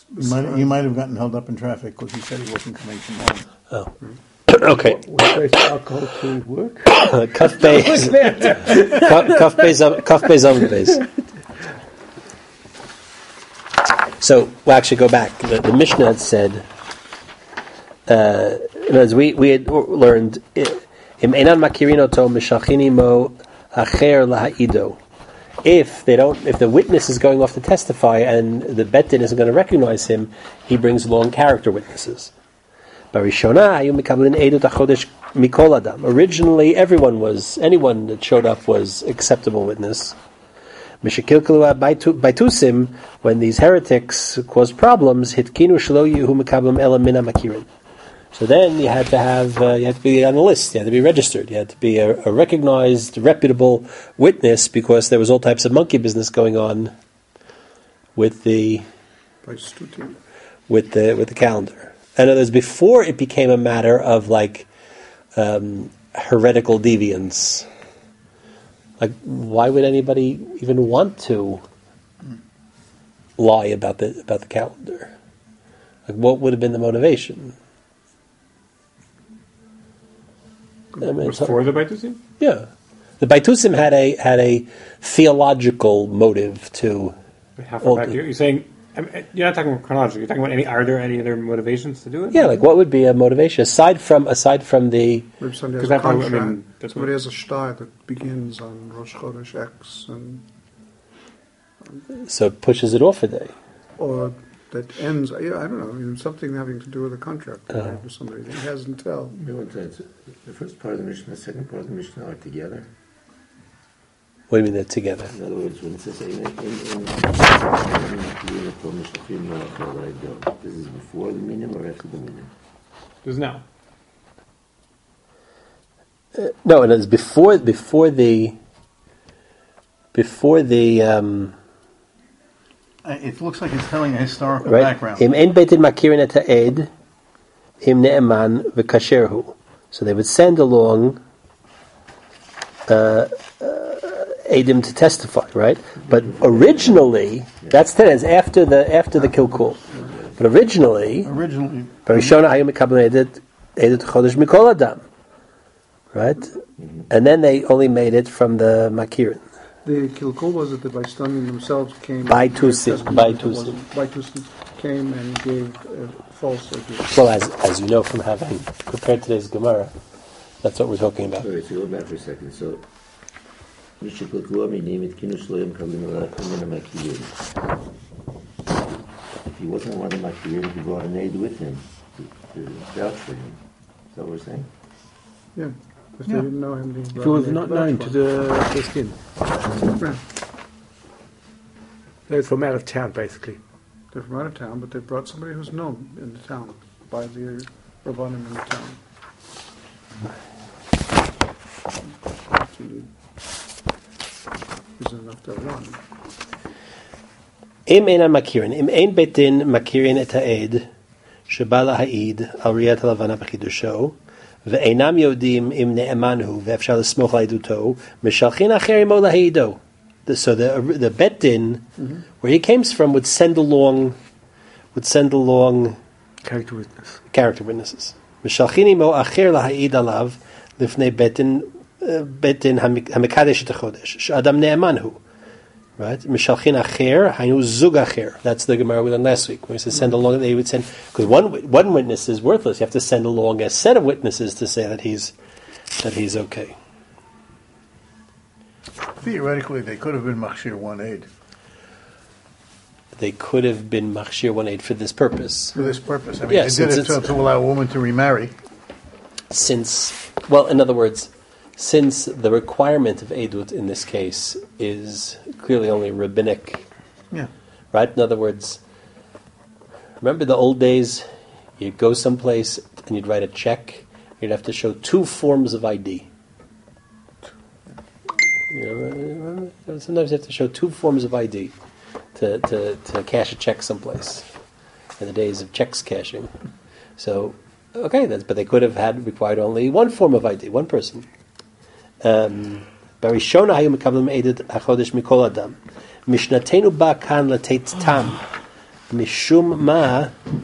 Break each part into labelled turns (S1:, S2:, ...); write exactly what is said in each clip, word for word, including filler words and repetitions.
S1: He might, he might have gotten held up in traffic because he said he wasn't coming from home.
S2: Oh. Okay.
S3: What alcohol to work?
S2: Kaf Beis. Kaf Beis. Kaf Beis Amud Beis. So we'll actually go back. The, the Mishnah had said, uh, as we we had learned, im enan makirin oto mishachini mo acher lahaido. If they don't, if the witness is going off to testify and the bet din isn't going to recognize him, he brings along character witnesses. Originally, everyone was, anyone that showed up was acceptable witness. When these heretics caused problems, so then you had to have, uh, you had to be on the list, you had to be registered, you had to be a, a recognized, reputable witness because there was all types of monkey business going on with the with the with the calendar. In other words, before it became a matter of like um, heretical deviance. Like, why would anybody even want to lie about the about the calendar? Like, what would have been the motivation? I mean,
S4: before the Baitusim?
S2: Yeah, the Baitusim had a had a theological motive to.
S4: How far back? You're saying. I mean, you're not talking chronologically. You're talking about any. Are there any other motivations to do it?
S2: Yeah, like what would be a motivation aside from aside from the?
S5: Maybe somebody has a contract. I mean, somebody has a star that begins on Rosh Chodesh X, and
S2: um, so it pushes it off a day,
S5: or that ends. Yeah, I don't know. I mean, something having to do with a contract uh, with somebody that he hasn't tell.
S3: The first part of the Mishnah, the second part of the Mishnah are together.
S2: What do you mean they're together?
S3: In other words, when it says in, in, in, this is before the minim or after the minim?
S4: This is now.
S2: Uh, no, it is before before the before the. Um,
S1: it looks like it's telling a historical
S2: right?
S1: background.
S2: Im ein beitin makirin et ha'ed im ne'eman v'kasherhu. So they would send along. Uh, Adim to testify, right? But originally, that's ten is after the after the kilkul. But originally,
S1: originally,
S2: right? And then they only made it from the makirin.
S5: The kilkul was that the Baistamian themselves came.
S2: Baitusim, Baitusim,
S5: Baitusim came and gave uh, false evidence.
S2: Well, as as you know from having prepared today's Gemara, that's what we're talking about.
S3: Wait, so go back for a second. So. If he wasn't one of the Makirim, he brought an aid with him to, to vouch for him. Is that what we're saying?
S5: Yeah. Because
S1: yeah.
S5: they didn't know him.
S3: If he was not known to the, the skin.
S5: Right.
S3: They're from out of town, basically.
S5: They're from out of town, but they brought somebody who's known in the town by the Rabbanim in the town. Isn't enough to one.
S2: Im einan makirin, im ein betin makirin et ha'ed, sheba laha'id al riyat halavana b'chidusho, ve'einam yodim im ne'emanhu ve'efshar l'smoch la'iduto, mishalchin acher imo la'ido. So the the bet din, mm-hmm. where he came from, would send along, would send along
S3: character witness,
S2: character witnesses. Mishalchin imo acher laha'id alav lifnei betin. Betin hamikadesh et chodesh. Sh'adam ne'emanhu, right? Mishalchin acher, hainu zug acher. That's the Gemara we learned last week. When we said send along, they would send because one one witness is worthless. You have to send along a set of witnesses to say that he's that he's okay.
S1: Theoretically, they could have been machshir one aid.
S2: They could have been machshir one aid for this purpose.
S1: For this purpose, I mean,
S2: yeah,
S1: they did it to, to allow a woman to remarry.
S2: Since, well, in other words. Since the requirement of Eidut in this case is clearly only rabbinic,
S1: yeah.
S2: right? In other words, remember the old days, you'd go someplace and you'd write a check, you'd have to show two forms of I D. You know, sometimes you have to show two forms of I D to, to, to cash a check someplace in the days of checks cashing. So, okay, that's, but they could have had required only one form of I D, one person. Barishona hayu mekablim eded hachodesh mikol adam. Mishnatenu ba kan latet tam משום מה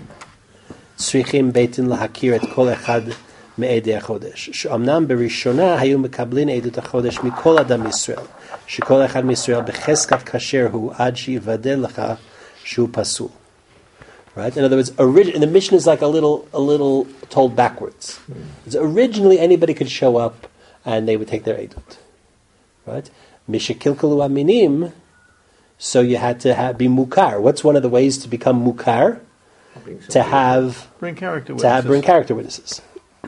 S2: צריכים בית דין להכיר את כל אחד מעדי החודש. שאומנם בראשונה היו מקבלים עדות החודש מכל אדם מישראל, שכל אחד מישראל בחזקת כשר הוא עד שיוודא לך שהוא פסול. Right? In other words, orig- and the Mishnah is like a little, a little told backwards. So originally, anybody could show up, and they would take their edut. Right? Mishakilkalu aminim. So you had to have, be mukar. What's one of the ways to become mukar? To have
S1: Bring character witnesses.
S2: to have bring character witnesses.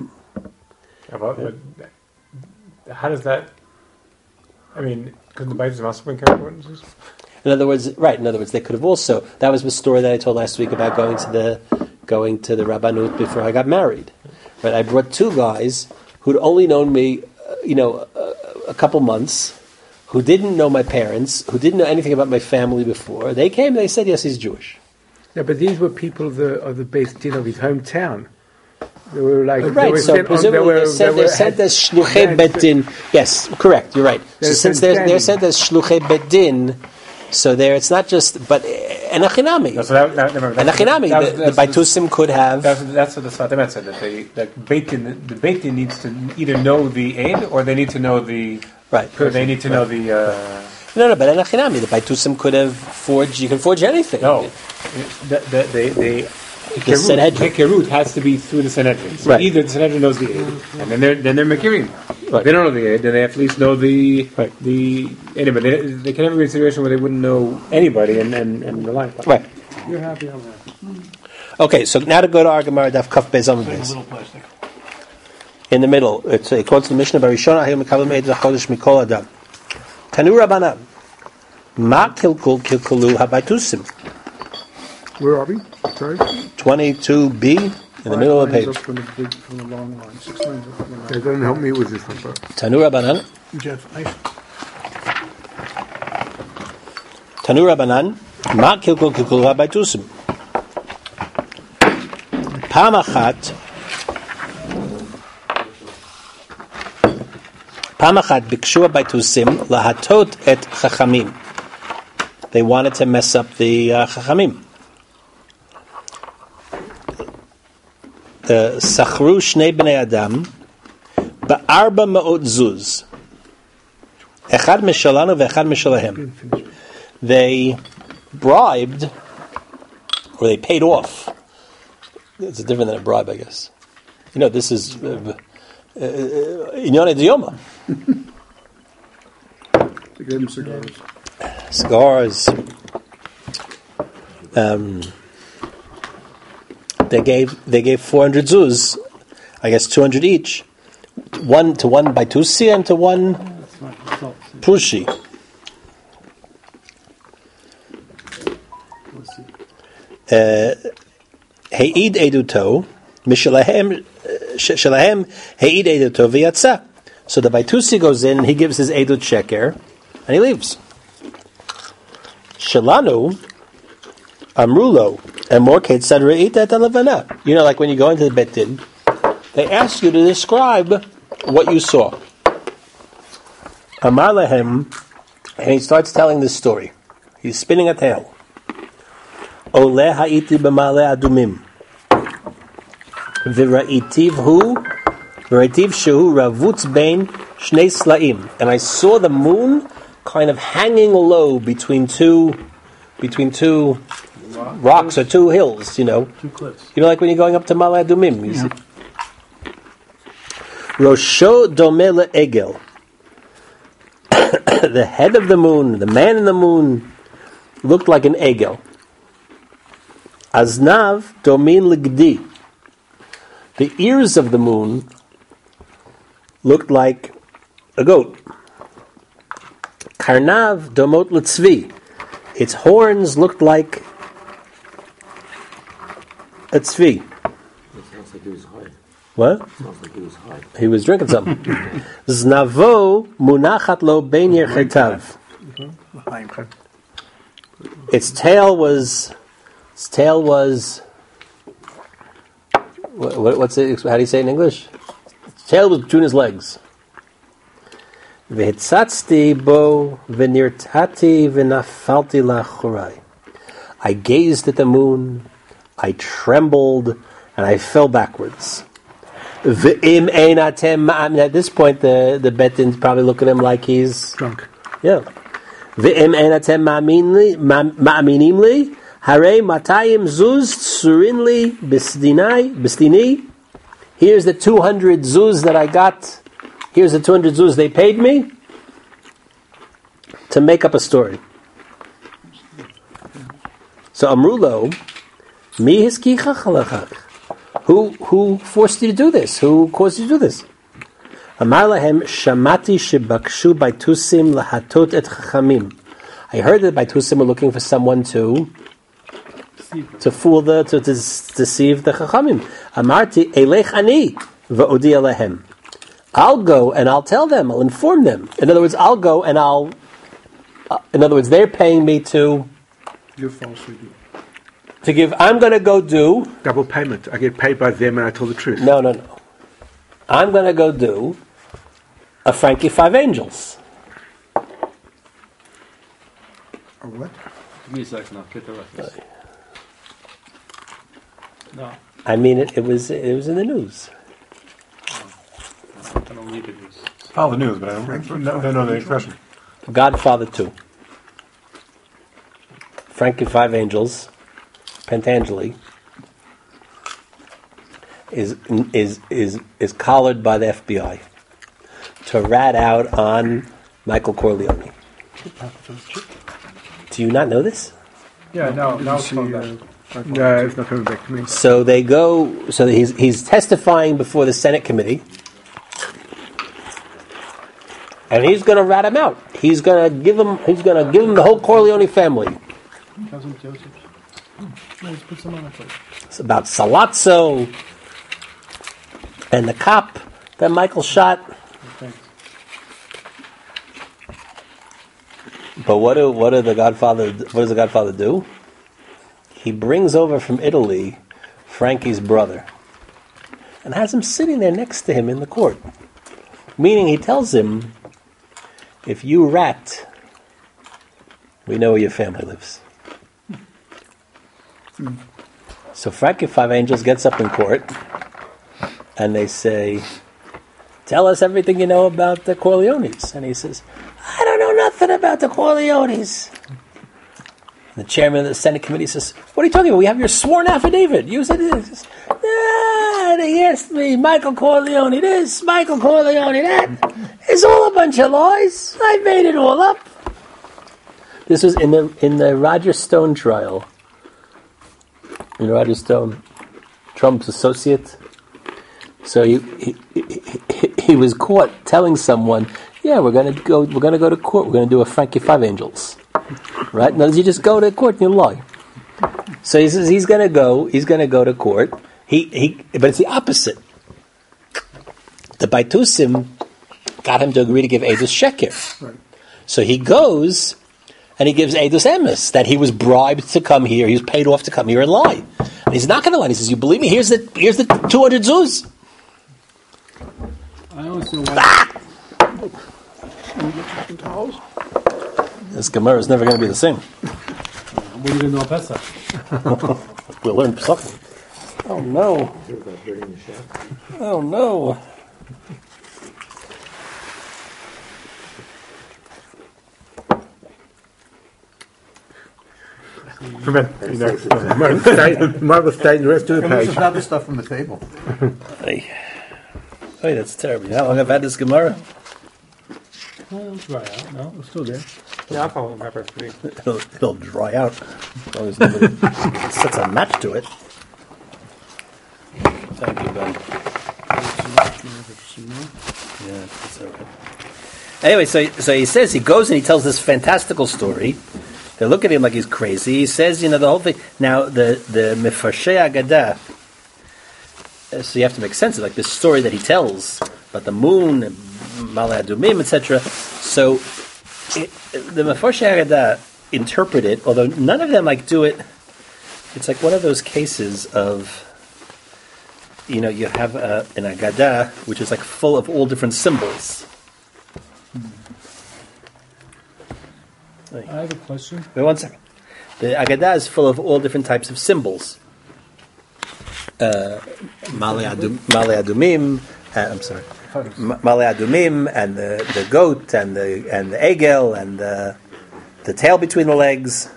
S4: About, but how does that? I mean, couldn't the Baitis also bring character witnesses?
S2: In other words, right. In other words, they could have also. That was the story that I told last week about going to the going to the Rabbanut before I got married. Right. I brought two guys who'd only known me, uh, you know, a, a couple months, who didn't know my parents, who didn't know anything about my family before. They came. They said, yes, he's Jewish.
S6: Yeah, but these were people of the of the Beis Din of his hometown. They were like they
S2: Right,
S6: were
S2: so
S6: sent on-
S2: presumably
S6: they were-
S2: they're sent,
S6: they
S2: they're
S6: were
S2: sent
S6: had-
S2: as shluchei
S6: had-
S2: bet din. Yes, correct. You're right. So
S6: They're
S2: since they're they're
S6: standing.
S2: sent as shluchei bet din, so there it's not just but enachinami.
S4: No, so that, that, remember, that-
S2: Enachinami.
S4: that was-
S2: The, the
S4: that's-
S2: Baitusim could have.
S4: That's, that's what the Sfat said, that they, that Beit Din, the Beit Din needs to either know the aid or they need to know the,
S2: Right.
S4: or they need to know the, uh,
S2: No, no, but enachinami. The Baitusim could have forged. You can forge anything.
S4: no, the, the, the, the,
S2: The Sanhedrin.
S4: Hikkerut has to be through the Sanhedrin. So
S2: Right.
S4: either the Sanhedrin knows the aid, and then they're then they're Mekirim.
S2: Right.
S4: They don't know the aid, then they at least know the
S2: Right.
S4: the anybody. They, they can never be in a situation where they wouldn't know anybody and and, and rely upon.
S2: Right.
S5: You're happy on that.
S2: Okay, so now to go to our Gemara Daf Kaf Beis Amud Beis.
S1: Little plastic.
S2: In the middle, it's it quotes the Mishnah Barishona Hayom Mekabel Meid Zachodesh Mikol Adam. Tanu Rabbanan. Ma kilkul kilkulu habaitusim.
S5: Where are we? Sorry?
S2: twenty-two b in the middle of the
S5: Lines
S2: page.
S5: up from the big, from the long line. Six lines up from the long
S6: That doesn't help me with this one, bro.
S2: Tanu Rabbanan.
S1: Jeff, I,
S2: Tanu Rabbanan. Ma kilkul kilkulu habaitusim. Pam achat. Pam achat bikshu habaitusim lahatot et chachamim. They wanted to mess up the uh, chachamim. Sachru shnei bnei adam ba'arba ma'ot zuz. Echad mishalanu ve'echad mishalahem. They bribed, or they paid off. It's different than a bribe, I guess. You know, this is Inyone Dioma.
S5: They gave him cigars.
S2: Cigars. Um, they gave they gave four hundred zuz, I guess two hundred each. One to one by Tusi and to one Prushi. He'id eduto mishalahem shalahem he'id eduto v'yatsa. So the Baitusi goes in, he gives his edut sheker, and he leaves. Shalanu amrulo and more ketzad re'ita et levana. You know, like when you go into the Bet Din, they ask you to describe what you saw. Amar lehem, and he starts telling this story. He's spinning a tale. Ole ha'iti b'male adumim. V'ra'itiv hu, v'ra'itiv shehu ravutz bein shnei slaim. And I saw the moon kind of hanging low between two, between two rocks or two hills, you know.
S1: two cliffs.
S2: You know, like when you're going up to Male Adumim. You see. Rosho domeh le'egel. The head of the moon, the man in the moon, looked like an egel. Aznav domin ligdi. The ears of the moon looked like a goat. Karnav domot letzvi. Its horns looked like a tzvi.
S3: It sounds like he was high.
S2: What?
S3: It sounds like he was high.
S2: He was drinking something. Znavo munachat lo bein yerchetav. Its tail was. Its tail was. What, what, what's it? How do you say it in English? Its tail was between his legs. V'hitzatzti bo v'nirtati v'nafalti lachurai. I gazed at the moon, I trembled, and I fell backwards. V'im ein atem ma'amin. At this point, the, the Betin's probably look at him like he's...
S6: Drunk.
S2: Yeah. V'im ein atem ma'aminim li, harei matayim zuz tsurin li bisdinai, bisdini. Here's the two hundred zuz that I got. Here's the two hundred zuz they paid me to make up a story. So Amrulo, mi hiskicha chalachach. Who who forced you to do this? Who caused you to do this? Amar lahem shamati shebakshu baitusim lahatot et chachamim. I heard that baitusim were looking for someone to to fool the to, to deceive the chachamim. Amarti elech ani va'odi alehem. I'll go and I'll tell them. I'll inform them. In other words, I'll go and I'll. Uh, in other words, they're paying me to.
S5: You falsely do.
S2: To give. I'm going to go do.
S6: Double payment. I get paid by them and I tell the truth.
S2: No, no, no. I'm going to go do a Frankie Five Angels.
S5: A what?
S7: Give me a second, I'll get the reference. No,
S2: I mean, it, it was it was in the news.
S7: I don't read the news.
S4: Follow the news, but I don't, I don't know the expression.
S2: Godfather two. Frankie Five Angels, Pentangeli, is is is is collared by the F B I to rat out on Michael Corleone. Do you not know this?
S4: Yeah, no,
S5: Did
S4: no,
S5: you
S4: it's
S5: see,
S4: called
S5: uh,
S4: that.
S6: No, it's not coming back to me.
S2: So they go. So he's he's testifying before the Senate committee, and he's going to rat him out. He's going to give him. He's going to give him the whole Corleone family.
S7: Cousin Joseph. No, just put some on the plate.
S2: It's about Salazzo and the cop that Michael shot.
S7: Thanks.
S2: But what do what do the Godfather? What does the Godfather do? He brings over from Italy Frankie's brother and has him sitting there next to him in the court. Meaning, he tells him, "If you rat, we know where your family lives." So Frankie Five Angels gets up in court, and they say, "Tell us everything you know about the Corleones." And he says, "I don't know nothing about the Corleones." The chairman of the Senate committee says, "What are you talking about? We have your sworn affidavit. You said this." Ah, they asked me, Michael Corleone this, Michael Corleone that. It's all a bunch of lies. I made it all up. This was in the in the Roger Stone trial. In Roger Stone, Trump's associate. So he he, he he was caught telling someone, "Yeah, we're gonna go. We're gonna go to court. We're gonna do a Frankie Five Angels." Right? In other words, you just go to court and you lie. So he says he's going to go. He's going to go to court. He he, but it's the opposite. The Baitusim got him to agree to give Eidos Sheker.
S5: Right.
S2: So he goes and he gives Eidos Emes that he was bribed to come here. He was paid off to come here and lie. And he's not going to lie. He says, "You believe me? Here's the here's the two hundred zuz."
S7: I always know why.
S5: Some towels?
S2: This Gemara is never going to be the same.
S7: What are you going to know about Pesach?
S2: We'll learn something. Oh no!
S3: About burning the shop.
S2: Oh no!
S4: Prevent. You next.
S6: Marvel staying the rest of the
S1: Can we
S6: page.
S1: just grab the stuff from the table?
S2: Hey, hey, that's terrible. How long have I had this Gemara?
S7: Well, it'll dry out, no?
S6: It's still there.
S4: Yeah, I'll follow my pretty.
S2: It'll, it'll dry out as long as nobody sets a match to it. Thank you, Ben. Yeah, that's all right. Anyway, so so he says he goes and he tells this fantastical story. They look at him like he's crazy. He says, you know, the whole thing. Now, the the Mefarshei Agadah. So you have to make sense of like this story that he tells about the moon, Malay Adumim, et cetera. So it, the Mefarshei Agadah interpret it, although none of them like do it. It's like one of those cases of, you know, you have a, an Agadah which is like full of all different symbols.
S7: I have a question.
S2: Wait one second. The Agadah is full of all different types of symbols. Uh, Male Adum- Male Adumim, uh, I'm sorry, M- Male Adumim, and the, the goat, and the and the egel, and the, the tail between the legs.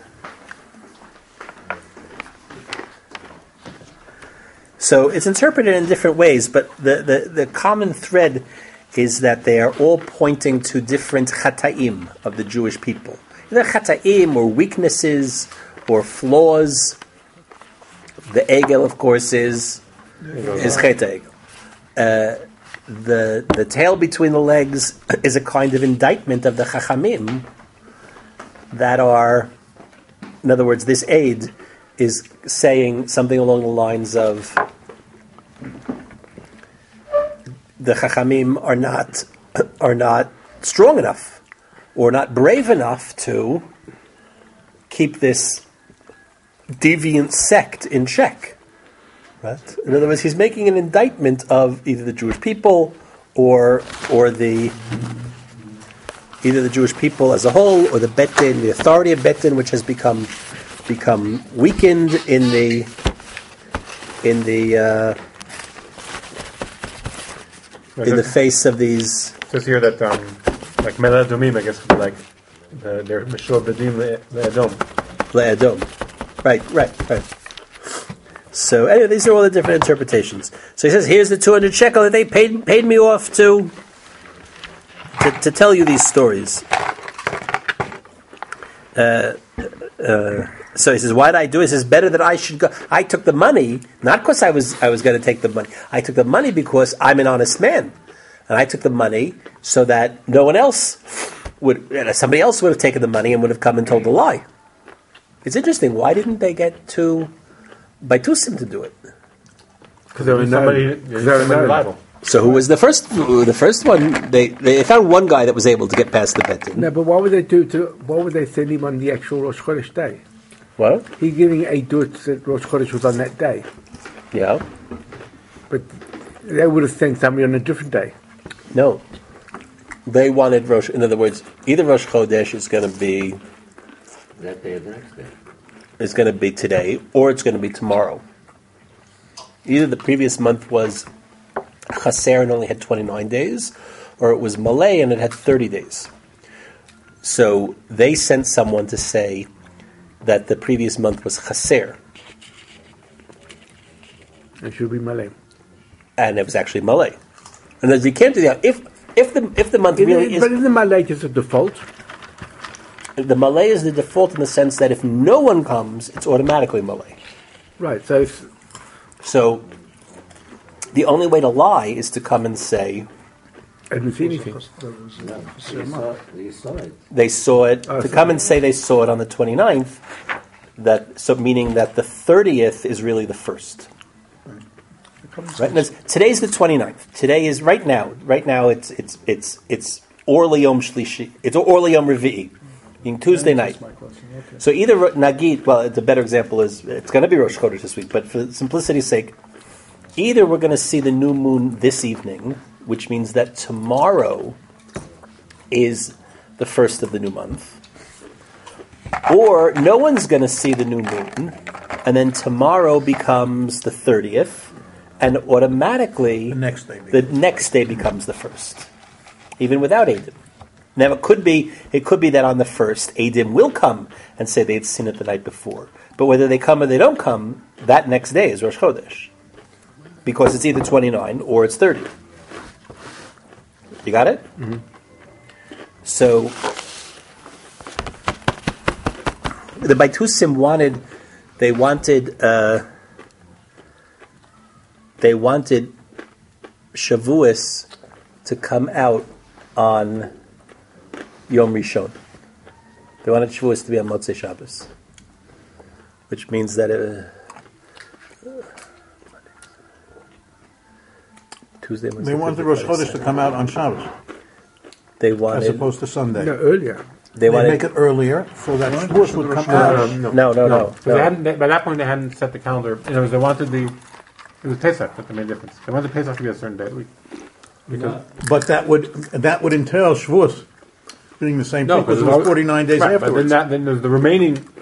S2: So it's interpreted in different ways, but the, the, the common thread is that they are all pointing to different chataim of the Jewish people. Either chataim or weaknesses or flaws. The egel, of course, is is chet egel. Uh, the the tail between the legs is a kind of indictment of the chachamim that are, in other words, this aid is saying something along the lines of the chachamim are not are not strong enough or not brave enough to keep this deviant sect in check. Right? In other words, he's making an indictment of either the Jewish people or or the either the Jewish people as a whole or the Bet Din, the authority of Bet Din, which has become become weakened in the in the uh, in the face of these.
S4: It says here that um, like Mele Adumim, I guess, would be like the, they're Mishur Bedim Le'adom.
S2: Le'adom. Right, right, right. So anyway, these are all the different interpretations. So he says, here's the two hundred shekel that they paid paid me off to to, to tell you these stories. Uh, uh, so he says, why did I do it? He says, better that I should go. I took the money, not because I was I was going to take the money. I took the money because I'm an honest man. And I took the money so that no one else would, somebody else would have taken the money and would have come and told the lie. It's interesting. Why didn't they get to Baitusim to do it?
S4: Because there was somebody, somebody reliable.
S2: So who was the first? The first one they they found one guy that was able to get past the Bet Din.
S6: No, but what would they do to? What would they send him on the actual Rosh Chodesh day?
S2: What?
S6: He giving a dut that Rosh Chodesh was on that day,
S2: Yeah.
S6: but they would have sent somebody on a different day.
S2: No. They wanted Rosh. In other words, either Rosh Chodesh is going to be
S3: That day or the next day.
S2: is going to be today, or it's going to be tomorrow. Either the previous month was Chaser and only had twenty-nine days, or it was Malay and it had thirty days. So they sent someone to say that the previous month was Chaser,
S6: It should be Malay.
S2: and it was actually Malay. And as you came to the if if the if the month really
S6: But
S2: is
S6: isn't Malay just a default?
S2: the Malay is the default in the sense that if no one comes, it's automatically Malay.
S6: Right. So if,
S2: So the only way to lie is to come and say
S6: I didn't see anything.
S3: No, you saw, you saw it.
S2: they saw it,
S6: Oh,
S2: to
S6: so-
S2: come and say they saw it on the twenty-ninth, that, so meaning that the thirtieth is really the first. Right? And it's- today's the twenty-ninth. Today is, right now, right now it's, it's, it's, it's Or Yom Shlishi. It's Or Yom Revi'i, meaning Tuesday night. So either Ro- Nagid, well, the better example is, it's going to be Rosh Chodesh this week, but for simplicity's sake, either we're going to see the new moon this evening, which means that tomorrow is the first of the new month, or no one's going to see the new moon, and then tomorrow becomes the thirtieth, and automatically
S1: The next day
S2: the
S1: becomes-
S2: next day becomes the first, even without Eidim. Now it could be it could be that on the first, Eidim will come and say they'd seen it the night before, but whether they come or they don't come, that next day is Rosh Chodesh, because it's either twenty-nine or it's thirty. You got it? Mm-hmm. So the Baitusim wanted, they wanted, uh, they wanted Shavuos to come out on Yom Rishon. They wanted Shavuos to be on Motzei Shabbos, which means that it, uh, Tuesday, Wednesday,
S1: They wanted
S2: Thursday,
S1: Rosh
S2: Friday,
S1: Chodesh to come out on Shabbos,
S2: They
S1: as
S2: wanted.
S1: opposed to Sunday.
S6: No, earlier.
S2: They
S1: They
S2: wanted.
S1: make it earlier, so that Shavuos would come out.
S4: Um, no,
S2: No, no, no.
S4: Because they hadn't, they, by that point, they hadn't set the calendar. In other words, they wanted the. It was Pesach that made a difference. They wanted Pesach to be a certain day of the week. Because,
S1: But that would that would entail Shavuos being the same
S4: no,
S1: thing, because it
S4: there's
S1: was forty-nine days
S4: right, but then,
S1: afterwards.
S4: that, then there's the remaining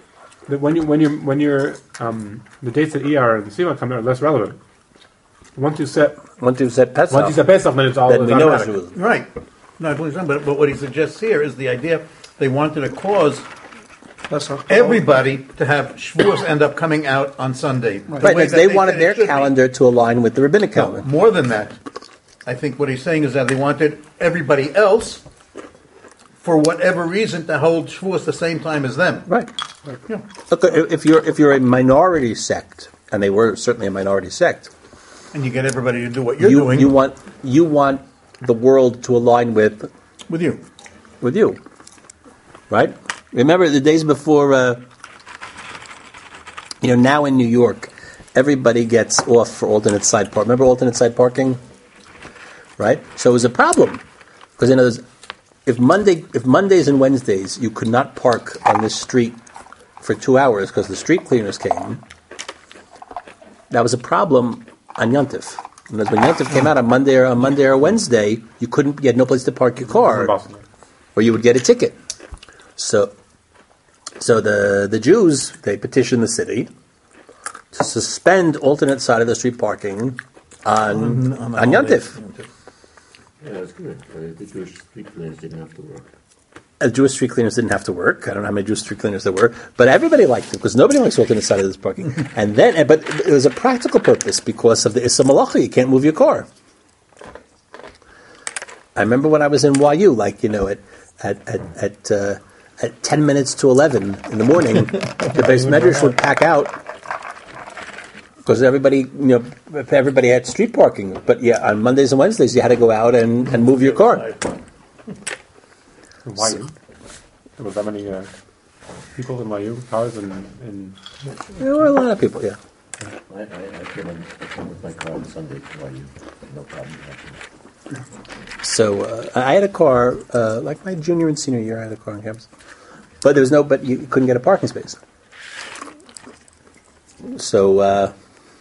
S4: that when you when you when you're um, the dates that E R and the Sivan come are less relevant. Once you set
S2: Once you set Pesach,
S4: once you set Pesach, then it's all
S2: then
S4: it's
S2: we know it's
S4: automatic.
S2: Shavuos.
S1: Right. No, I believe so. But, but what he suggests here is the idea they wanted to cause
S5: That's not-
S1: everybody to have Shavuos end up coming out on Sunday. The
S2: Right,
S1: way
S2: because
S1: that
S2: they
S1: said
S2: wanted
S1: it
S2: their
S1: should be.
S2: calendar to align with the rabbinic
S1: No,
S2: calendar.
S1: more than that. I think what he's saying is that they wanted everybody else, for whatever reason, to hold Shavuos the same time as them.
S2: Right.
S1: Yeah.
S2: Look, if you're if you're a minority sect, and they were certainly a minority sect,
S1: And you get everybody to do what you're
S2: you
S1: doing
S2: you want you want the world to align with
S1: with you.
S2: with you, right? Remember the days before, uh, you know, now in New York, everybody gets off for alternate side park. Remember alternate side parking, right? So it was a problem because in other words, if Monday, if Mondays and Wednesdays you could not park on this street for two hours because the street cleaners came, that was a problem on Yontif. Because when Yontif came out on Monday or on Monday or Wednesday, you couldn't, you had no place to park your
S4: In
S2: car,
S4: Boston.
S2: or you would get a ticket. So, so the the Jews they petitioned the city to suspend alternate side of the street parking on on,
S1: on
S2: Yontif.
S3: Yeah, that's good. Uh, the Jewish street cleaners didn't have to work.
S2: Uh, Jewish street cleaners didn't have to work. I don't know how many Jewish street cleaners there were, but everybody liked it because nobody likes alternate side of this parking. And then, but it was a practical purpose because of the Issa Malacha. You can't move your car. I remember when I was in Y U, like you know, at at at at, uh, at ten minutes to eleven in the morning, the Beis Medrash would pack out because everybody, you know, everybody had street parking. But yeah, on Mondays and Wednesdays, you had to go out and, and move your car.
S4: Y U. There was that many uh, people in Y U, cars, and, and
S2: There were a lot of people, yeah.
S3: I, I, I, came in, I came with my car on Sunday to Y U. No problem.
S2: So uh, I had a car, uh, like my junior and senior year, I had a car on campus. But there was no, but you couldn't get a parking space. So, uh,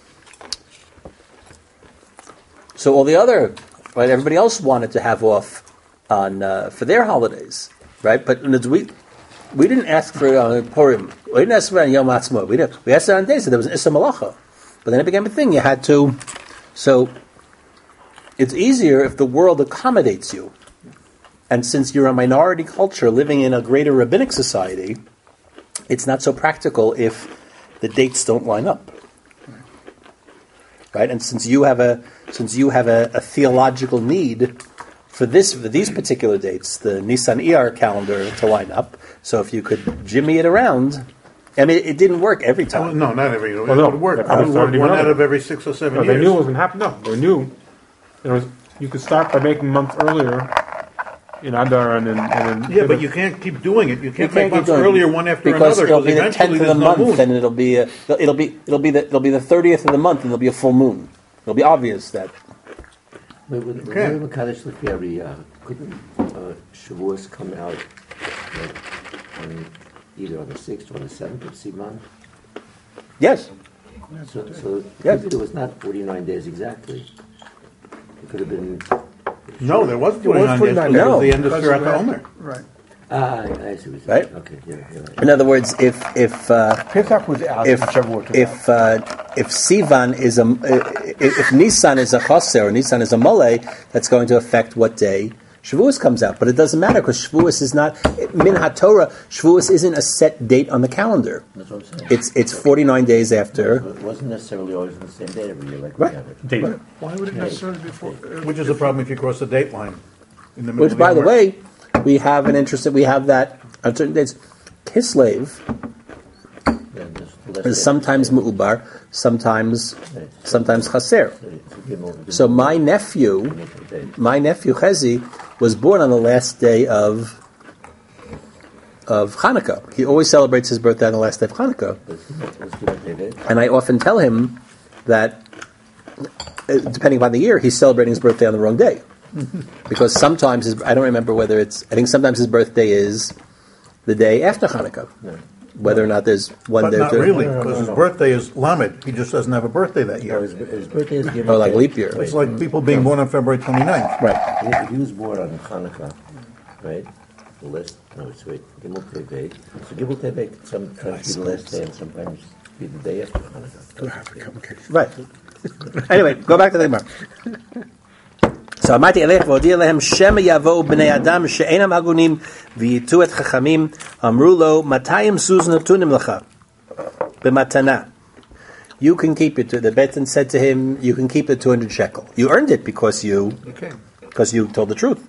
S2: so all the other, right? Everybody else wanted to have off on uh, for their holidays, right? But we we didn't ask for uh, Purim. We didn't ask for on Yom Ha'atzmaut. We didn't. We asked it on days that there was an Issa Malacha. But then it became a thing. You had to. So it's easier if the world accommodates you. And since you're a minority culture living in a greater rabbinic society, it's not so practical if the dates don't line up. Right? And since you have a since you have a, a theological need for this for these particular dates, the Nisan Iyar calendar to line up, so if you could jimmy it around, I mean, it didn't work every
S1: Oh,
S2: time.
S1: no, not every.
S4: Well, no,
S1: it would work.
S4: they
S1: It
S4: probably
S1: would
S4: started
S1: work one
S4: even
S1: out
S4: earlier.
S1: of every six or seven
S4: no,
S1: years.
S4: they knew it was going to happen. No, they knew there was. You could start by making months earlier in Adar and then and then
S1: Yeah, but you can't keep doing it. You can't
S2: You
S1: make
S2: keep
S1: months
S2: doing it.
S1: earlier one after
S2: because
S1: another
S2: it'll be the
S1: eventually
S2: tenth of the
S1: there's no
S2: month,
S1: moon.
S2: and it'll be a, it'll be it'll be the it'll be the thirtieth of the month, and it'll be a full moon. It'll be obvious that.
S3: Wait, with the
S1: Okay.
S3: Rebbe Kaddish Leferi, uh, couldn't uh, Shavuos come out like, on either on the sixth or on the seventh of Sivan?
S2: Yes.
S3: So, so
S2: Yes.
S3: it was not forty-nine days exactly. It could have been.
S1: No, there was forty-nine days.
S6: forty-nine
S1: because it was
S2: No.
S1: the end of
S5: Because
S1: Shirat
S5: of that.
S1: Omer.
S5: Right.
S3: Ah, I, I see what you're saying.
S2: Right.
S3: Okay, yeah, you're right.
S2: In other words, if if uh,
S6: Pesach was out,
S2: if
S6: whichever was
S2: if uh, if Sivan is a if, if Nisan is a chaser or Nisan is a mole, that's going to affect what day Shavuos comes out. But it doesn't matter because Shavuos is not min haTorah. Shavuos isn't a set date on the calendar.
S3: That's what I'm saying.
S2: It's it's forty-nine days after.
S3: It wasn't necessarily always on the same day every year like
S2: Right.
S3: we have it.
S4: date.
S5: Why would it necessarily be for? Uh,
S1: Which is a problem if you cross the date line in the middle
S2: Which,
S1: of
S2: by the
S1: Omer.
S2: way, we have an interest that we have that on certain days. Kislev
S3: Yeah, just less
S2: is
S3: day.
S2: sometimes mu'ubar, sometimes sometimes chaser.
S3: So, so give them- give
S2: So
S3: them-
S2: my nephew,
S3: give them a date.
S2: my nephew Chezi, was born on the last day of of Hanukkah. He always celebrates his birthday on the last day of Hanukkah,
S3: Let's give them- let's give them a date.
S2: and I often tell him that, uh, depending upon the year, he's celebrating his birthday on the wrong day. Because sometimes his, I don't remember whether it's, I think sometimes his birthday is the day after Hanukkah. Whether or not there's one
S1: But
S2: day
S1: not
S2: to,
S1: really, because his birthday is Lamed. He just doesn't have a birthday that
S3: No,
S1: year.
S3: his, his birthday is given.
S2: or like leap year.
S1: It's like people being born on February twenty-ninth.
S2: Right.
S3: If he was born on Hanukkah, right? the last, no, it's wait, Gimel Tevei. So Gimel Tevei could sometimes be the last day and sometimes be the day after Hanukkah.
S2: Right. Anyway, go back to the Gemara. So אמרתי אליך והודיע להם שמא יבואו בני אדם שאינם הגונים וייטו את חכמים אמרו לו מאתיים סוז נתונים לך במתנה. You can keep it. The Betin said to him, you can keep the two hundred shekel. You earned it because you
S1: Okay.
S2: because you told the truth.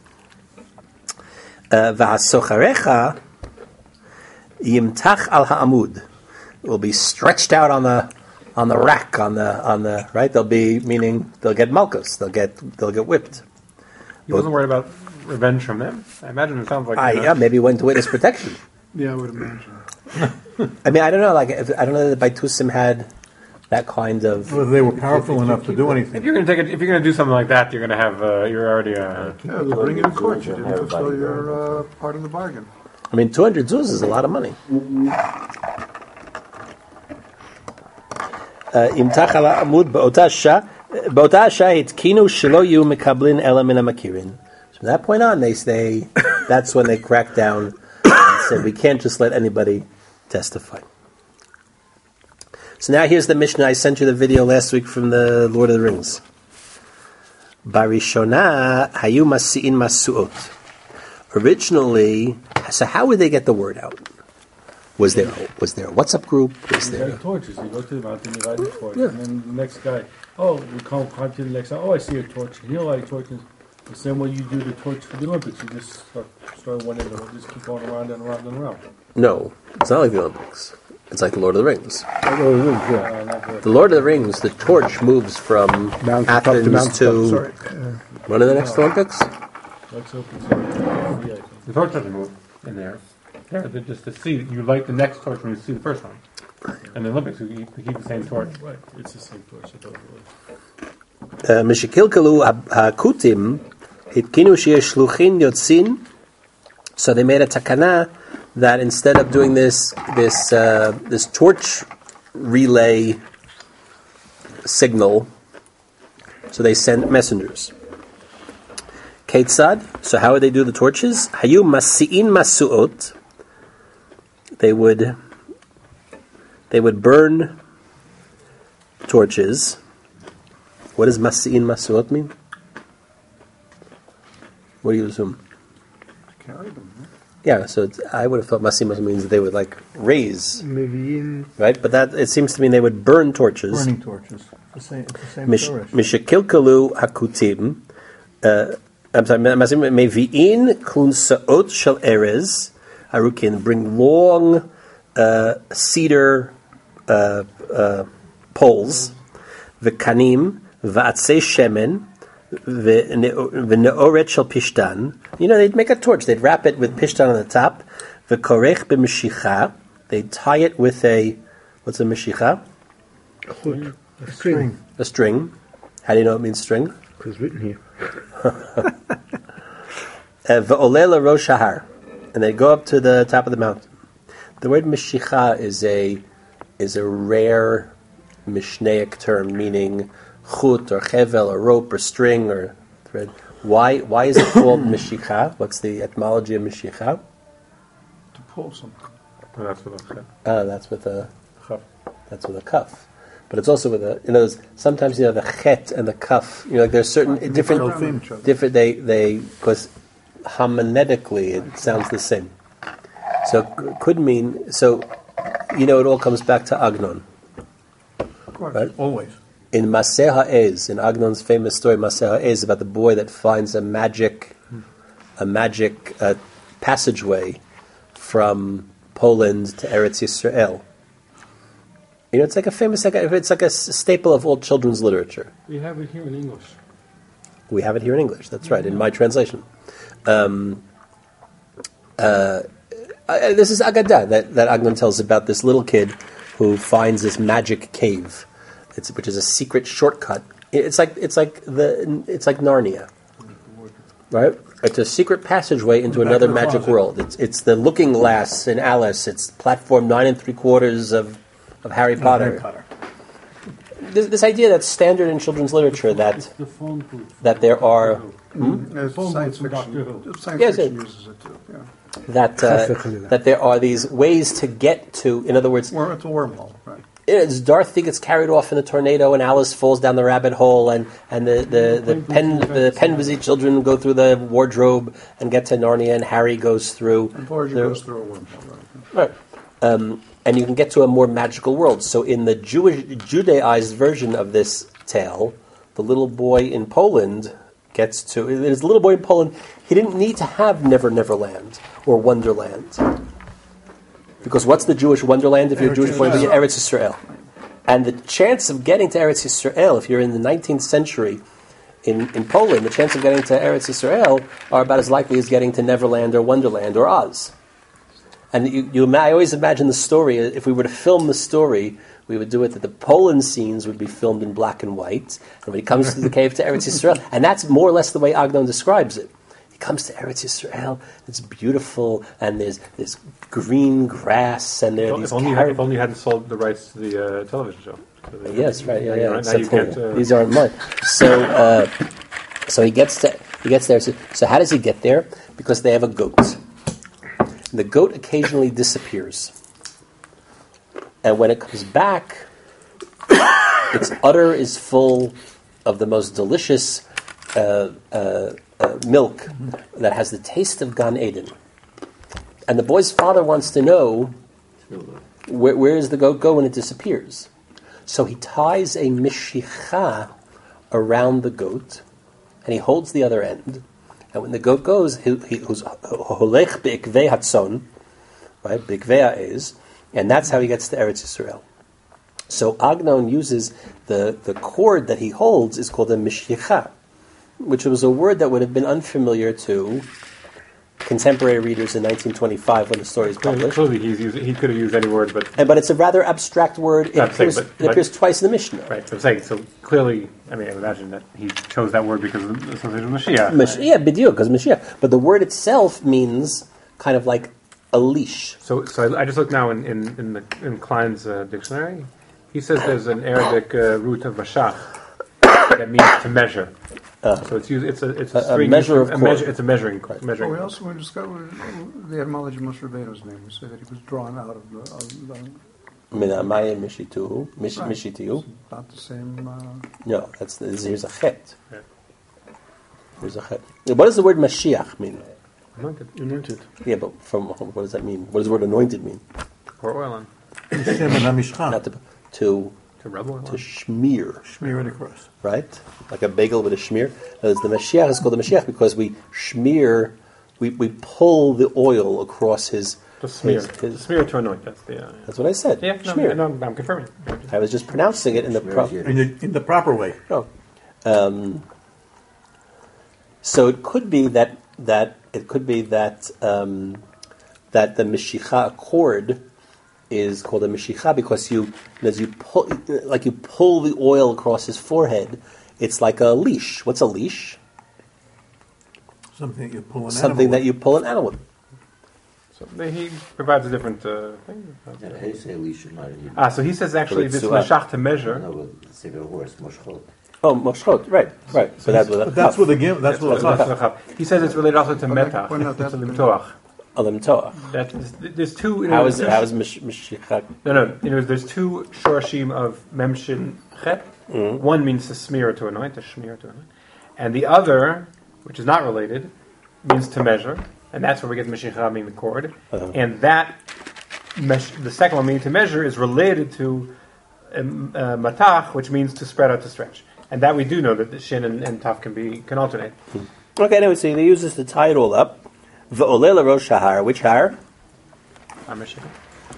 S2: V'hasocharecha yimtach al ha'amud. It will be stretched out on the on the rack on the on the right. They'll be meaning they'll get malchus. They'll get they'll get whipped.
S4: He wasn't worried about revenge from them. I imagine it sounds like.
S2: Ah,
S4: you know,
S2: yeah, maybe went to witness protection.
S5: Yeah, I would imagine.
S2: I mean, I don't know. Like, if, I don't know that Baitusim had that kind of.
S1: Whether they were powerful enough to do anything.
S4: If you're gonna take it, if you're gonna do something like that, you're gonna have. Uh, you're already. Uh,
S5: Yeah, they'll bring it in court. You didn't fulfill your uh, part of the bargain.
S2: I mean, two hundred zuz is a lot of money. Imtach ala amud ba'ota shah ba'ota shah hitkinu shelo yu mekablin ela min hamakirin. So from that point on, they say that's when they cracked down and said we can't just let anybody testify. So now here's the Mishnah. I sent you the video last week from the Lord of the Rings. Barishona hayu masi'in masuot. Originally, so how would they get the word out? Was there was there a WhatsApp group? Was
S7: You
S2: there?
S7: write torches. You go to the mountain, you light a torch, and then the next guy, oh, we come, come to the next guy. Oh, I see a torch. He'll light torches. The same way you do the torch for the Olympics. You just start, start one end, and it'll just keep going around and around and around.
S2: No, it's not like the Olympics. It's like the Lord of the Rings.
S7: Uh, not the-
S2: The Lord of the Rings, the torch moves from
S5: Mount top to
S2: Athens
S5: Mount
S2: to
S5: Sorry.
S2: when are the next Olympics?
S7: Let's open some- yeah, I think.
S4: the torch doesn't move in there. Yeah, they're just to see. You light the next torch when you see the first one. And the Olympics, we keep, we keep the same torch.
S7: Right, it's the same torch. It doesn't really-
S2: Mishikilkalu hakutim hitkinu sheyesh shluchin yotzin. So they made a takana that instead of doing this this uh, this torch relay signal, so they sent messengers. Ketzad. So how would they do the torches? Hayu masi'in masuot. They would they would burn torches. What does masi'in masuot mean? What do you assume?
S5: Carry them. Huh?
S2: Yeah, so it's, I would have thought masi'in masuot means that they would like raise,
S6: Maybe in
S2: right? But that it seems to mean they would burn torches.
S1: Burning torches. It's the same, it's the same
S2: Mish-
S1: story.
S2: Mishakilkalu hakutim. Uh, I'm sorry. Masi'in mevi'in kunsaot shel erez harukin. Bring long uh, cedar uh, uh, poles. V'kanim v'atzei shemen v'neoret shel pishtan. You know, they'd make a torch. They'd wrap it with pishtan on the top. V'korech b'mishicha. They'd tie it with a what's a mishicha?
S6: a string.
S2: A string. How do you know it means string?
S6: It's written here.
S2: V'oleh rosh hahar, and they go up to the top of the mountain. The word mishicha is a is a rare Mishnaic term meaning chut or chevel or rope or string or thread. Why why is it called mishicha? What's the etymology of mishicha?
S5: To pull something.
S4: Well, that's what I'm
S2: Uh, that's with a
S4: saying.
S2: that's with a cuff. But it's also with a, you know, there's- sometimes, you know, the chet and the cuff, you know, like there's certain
S5: Right,
S2: different,
S5: around each other.
S2: different, they, they, because hominetically it sounds the same. So it could mean, so, you know, it all comes back to Agnon.
S5: Of course.
S2: Right?
S1: Always.
S2: In Maseh HaEz, in Agnon's famous story, Maseh HaEz, about the boy that finds a magic, a magic uh, passageway from Poland to Eretz Yisrael. You know, it's like a famous, like a, it's like a s- staple of all children's literature.
S7: We have it here in English.
S2: We have it here in English. That's right, in my translation. Um, uh, uh, this is Agadah that, that Agnon tells about this little kid who finds this magic cave, it's, which is a secret shortcut. It's like it's like the it's like Narnia, right? It's a secret passageway into
S7: Back
S2: another
S7: in the
S2: magic
S7: closet.
S2: world. It's it's the Looking Glass in Alice. It's platform nine and three quarters of of Harry Potter.
S1: Harry Potter.
S2: this, this idea that's standard in children's literature that
S7: The phone booth.
S2: that there are
S5: As
S7: Phone
S5: science
S7: booth for Doctor
S5: fiction,
S7: Who.
S5: science
S2: Yes,
S5: fiction
S2: it-
S5: uses it too. Yeah.
S2: that uh, that there are these ways to get to. In other words,
S5: Worm, it's a wormhole, right?
S2: it's Dorothy gets carried off in a tornado, and Alice falls down the rabbit hole, and, and the the the pen the Penvisi children go through the wardrobe and get to Narnia, and Harry goes through.
S5: And Voyager
S2: through-
S5: goes through a wormhole, right?
S2: Right. Um, and you can get to a more magical world. So in the Jewish Judaized version of this tale, the little boy in Poland gets to. There's a little boy in Poland. He didn't need to have Never Never Land or Wonderland, because what's the Jewish Wonderland if you're a Jewish boy?
S5: Eretz
S2: Eretz Yisrael. And the chance of getting to Eretz Yisrael, if you're in the nineteenth century in, in Poland, the chance of getting to Eretz Yisrael are about as likely as getting to Neverland or Wonderland or Oz. And you, you, I always imagine the story, if we were to film the story, we would do it that the Poland scenes would be filmed in black and white, and when he comes to the cave to Eretz Yisrael, and that's more or less the way Agnon describes it. He comes to Eretz Yisrael, it's beautiful, and there's there's green grass, and there are
S4: If
S2: these
S4: only, you
S2: carrot-
S4: had, if only you hadn't sold the rights to the uh, television show. So they-
S2: Yes, right, yeah,
S4: now
S2: yeah.
S4: you- Now
S2: except
S4: you
S2: for-
S4: get. Uh,
S2: these aren't mine. So, uh, so he gets to he gets there. So, so how does he get there? Because they have a goat. The goat occasionally disappears, and when it comes back, its udder is full of the most delicious uh, uh, uh, milk that has the taste of Gan Eden. And the boy's father wants to know where, where does the goat go when it disappears. So he ties a mishicha around the goat, and he holds the other end. And when the goat goes, he, he who's holech be'ikvei hatzon, right? Be'ikvei is, and that's how he gets to Eretz Yisrael. So Agnon uses the the cord that he holds is called a mishicha, which was a word that would have been unfamiliar to contemporary readers in nineteen twenty-five when the story is
S4: clearly,
S2: published.
S4: clearly he's used, he could have used any word, but
S2: And, but it's a rather abstract word. It,
S4: I'm saying,
S2: appears,
S4: but-
S2: it
S4: but-
S2: appears twice in the Mishnah.
S4: right. I'm saying so clearly. I mean, I imagine that he chose that word because of the association with Mashiach.
S2: Mash- yeah, b'diuk, because Mashiach. But the word itself means kind of like a leash.
S4: So, so I, I just looked now in in, in, the, in Klein's uh, dictionary. He says there's an Arabic uh, root of mashach that means to measure. so it's used. It's a it's a,
S2: A- a
S4: string
S2: measure
S4: used-
S2: of
S4: a
S2: cord.
S4: measure. It's a measuring
S2: Right.
S4: measuring.
S5: Well, we also we discovered the etymology of Moshe Rabbeinu's name. We say that he was drawn out of the. Of the
S2: Mina maya mishituhu, mish-
S5: Right.
S2: mishitihu.
S5: not the same. Uh,
S2: No, that's the, here's a chet.
S4: Yeah.
S2: Here's a chet. What does the word Mashiach mean?
S4: Anointed.
S6: Anointed.
S2: Yeah, but from what does that mean? What does the word anointed mean?
S4: Pour oil on.
S1: Shem and Hamishcha.
S2: Not to to
S4: To rub oil
S2: to
S4: on.
S2: schmear,
S1: Smear it across.
S2: right? Like a bagel with a schmear. Uh, the Mashiach is called the Mashiach because we schmear, we, we pull the oil across his.
S4: To smear.
S2: his,
S4: To
S2: his
S4: smear to anoint. That's the. Uh,
S2: that's what I said.
S4: yeah. No,
S2: schmear.
S4: no, I'm confirming.
S2: I was just pronouncing it in the pro-
S3: Schmear.
S1: In the, in the proper way.
S2: No. Um, so it could be that that it could be that um, that the mishicha cord is called a mishicha because you as you pull like you pull the oil across his forehead. It's like a leash. What's a leash?
S1: Something you pull an
S2: Something
S1: animal
S2: that
S1: with.
S2: you pull an animal with.
S4: So they- he provides a different uh, thing.
S3: Yeah, how do you say leash in Hebrew?
S4: Ah, so he says actually this
S2: Ritzuah.
S4: mashach to measure.
S3: No, but say the horse, moshchot.
S2: Oh, moshchot, right, right. But that's with a
S1: But that's with a gim. That's with a
S4: That's
S1: chaf.
S4: what- that's what- He says it's related also to
S5: Okay,
S4: metach,
S5: well, no, that's-
S4: to limtoach.
S2: alim toach.
S4: That is, there's two. you
S2: How
S4: know,
S2: is
S4: there's-
S2: how is mish- mishicha?
S4: No, no. You know, there's two shorashim of memshin chet.
S2: Mm-hmm.
S4: One means to smear or to anoint, to smear to anoint, and the other, which is not related, means to measure, and that's where we get meshicha, meaning the cord.
S2: Uh-huh.
S4: And that, mesh, the second one, meaning to measure, is related to um, uh, matach, which means to spread out, to stretch. And that we do know that the shin and, and taf can be can alternate.
S2: Okay, anyway, so they use this to tie it all up. V'oleh rosh hahar. Which har?
S4: Har meshicha.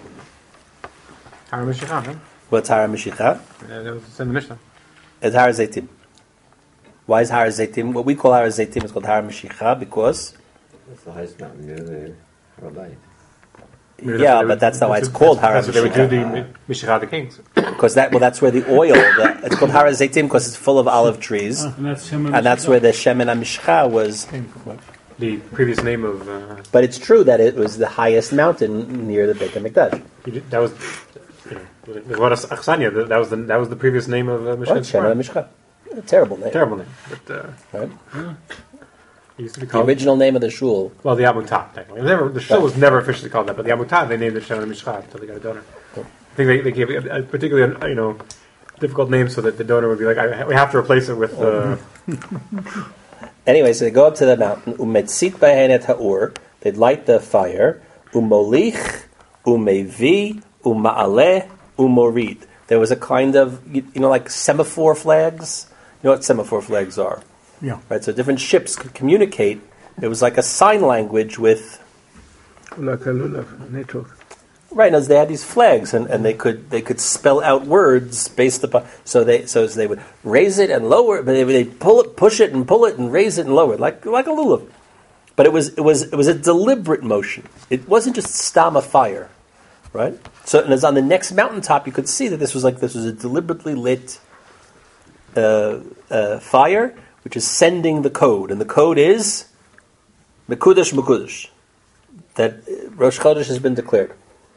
S4: Har meshicha, huh?
S2: What's har mishicha?
S4: Uh, that was in the Mishnah.
S2: It's har zaitim. Why is har zaitim? What we call har zaitim is called har mishicha because
S3: That's the highest mountain near the Rabbite.
S4: Maybe that's
S2: yeah,
S4: what they
S2: but
S4: would-
S2: that's not why it's
S4: what-
S2: called har
S4: That's what they would do
S2: mishicha.
S4: the Mishicha of the kings.
S2: Because that well, that's where the oil. The, it's called har zaitim because it's full of olive trees,
S7: And that's him
S2: and that's where the shemen amishcha was.
S4: The previous name of uh,
S2: But it's true that it was the highest mountain near the Beit Hamikdash.
S4: he did- that was you know, What Achsania? That was the that was the previous name of uh, Mishkan
S2: Right, Shana
S4: Shemar.
S2: Mishcha. A terrible name.
S4: Terrible name, but uh,
S2: Right?
S4: it used to be
S2: The
S4: called.
S2: original name of the shul.
S4: Well, the Amutat, technically. It was never, the shul
S2: Right.
S4: was never officially called that, but the Amutat, they named it Shana Mishcha until they got a donor. I think they, they gave it a, a particularly, you know, difficult name so that the donor would be like, I, we have to replace it with. Uh,
S2: Anyway, so they go up to the mountain. Umetzit bahenet ha'ur. They'd light the fire. Umolich, umevi, uma'aleh, umorid. There was a kind of, you, you know, like semaphore flags. You know what semaphore flags are?
S1: Yeah.
S2: Right, so different ships could communicate. It was like a sign language with,
S6: Like a lulav, network.
S2: right, as they had these flags, and, and they could they could spell out words based upon. So they so they would raise it and lower it, but they they pull it, push it, and pull it, and raise it and lower it, like like a lulav. But it was it was it was a deliberate motion. It wasn't just stam a fire, right? So and as on the next mountaintop, you could see that this was like this was a deliberately lit uh, uh, fire, which is sending the code, and the code is Mekudesh Mekudesh, that Rosh Chodesh has been declared.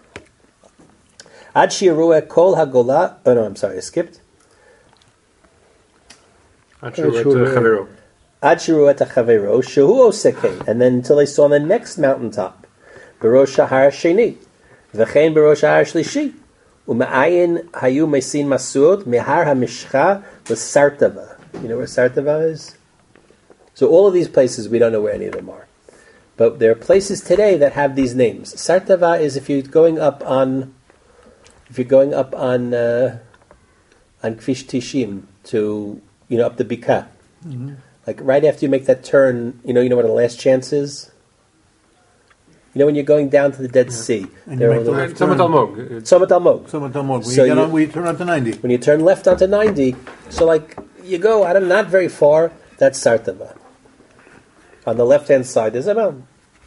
S2: Ad shirueh kol hagola. Oh no, I'm sorry, I skipped.
S4: Not sure what uh, Chavero.
S2: Ad shirueh tachavero shehu oseken, and then until they saw on the next mountaintop, Berosh Shahar Sheni, v'chein Berosh Shahar Shlishi, u'ma'ayin hayu mesin masud mehar hamishcha l'sartava. You know where Sartava is? So all of these places, we don't know where any of them are. But there are places today that have these names. Sartava is if you're going up on, if you're going up on uh, on Kvish Tishim to, you know, up the Bika. Mm-hmm. Like right after you make that turn, you know, you know what the last chance is? You know when you're going down to the Dead Sea.
S1: And
S2: There
S1: you
S2: are
S1: make the
S2: little-
S1: left
S4: Summit
S1: turn.
S4: Almog.
S2: Summit Almog.
S1: Someone tell me, when
S2: So
S1: you, get
S2: you-
S1: on, we turn on to ninety.
S2: When you turn left onto ninety, so like you go, I don't not very far, that's Sartava. On the left-hand side, there's a mountain.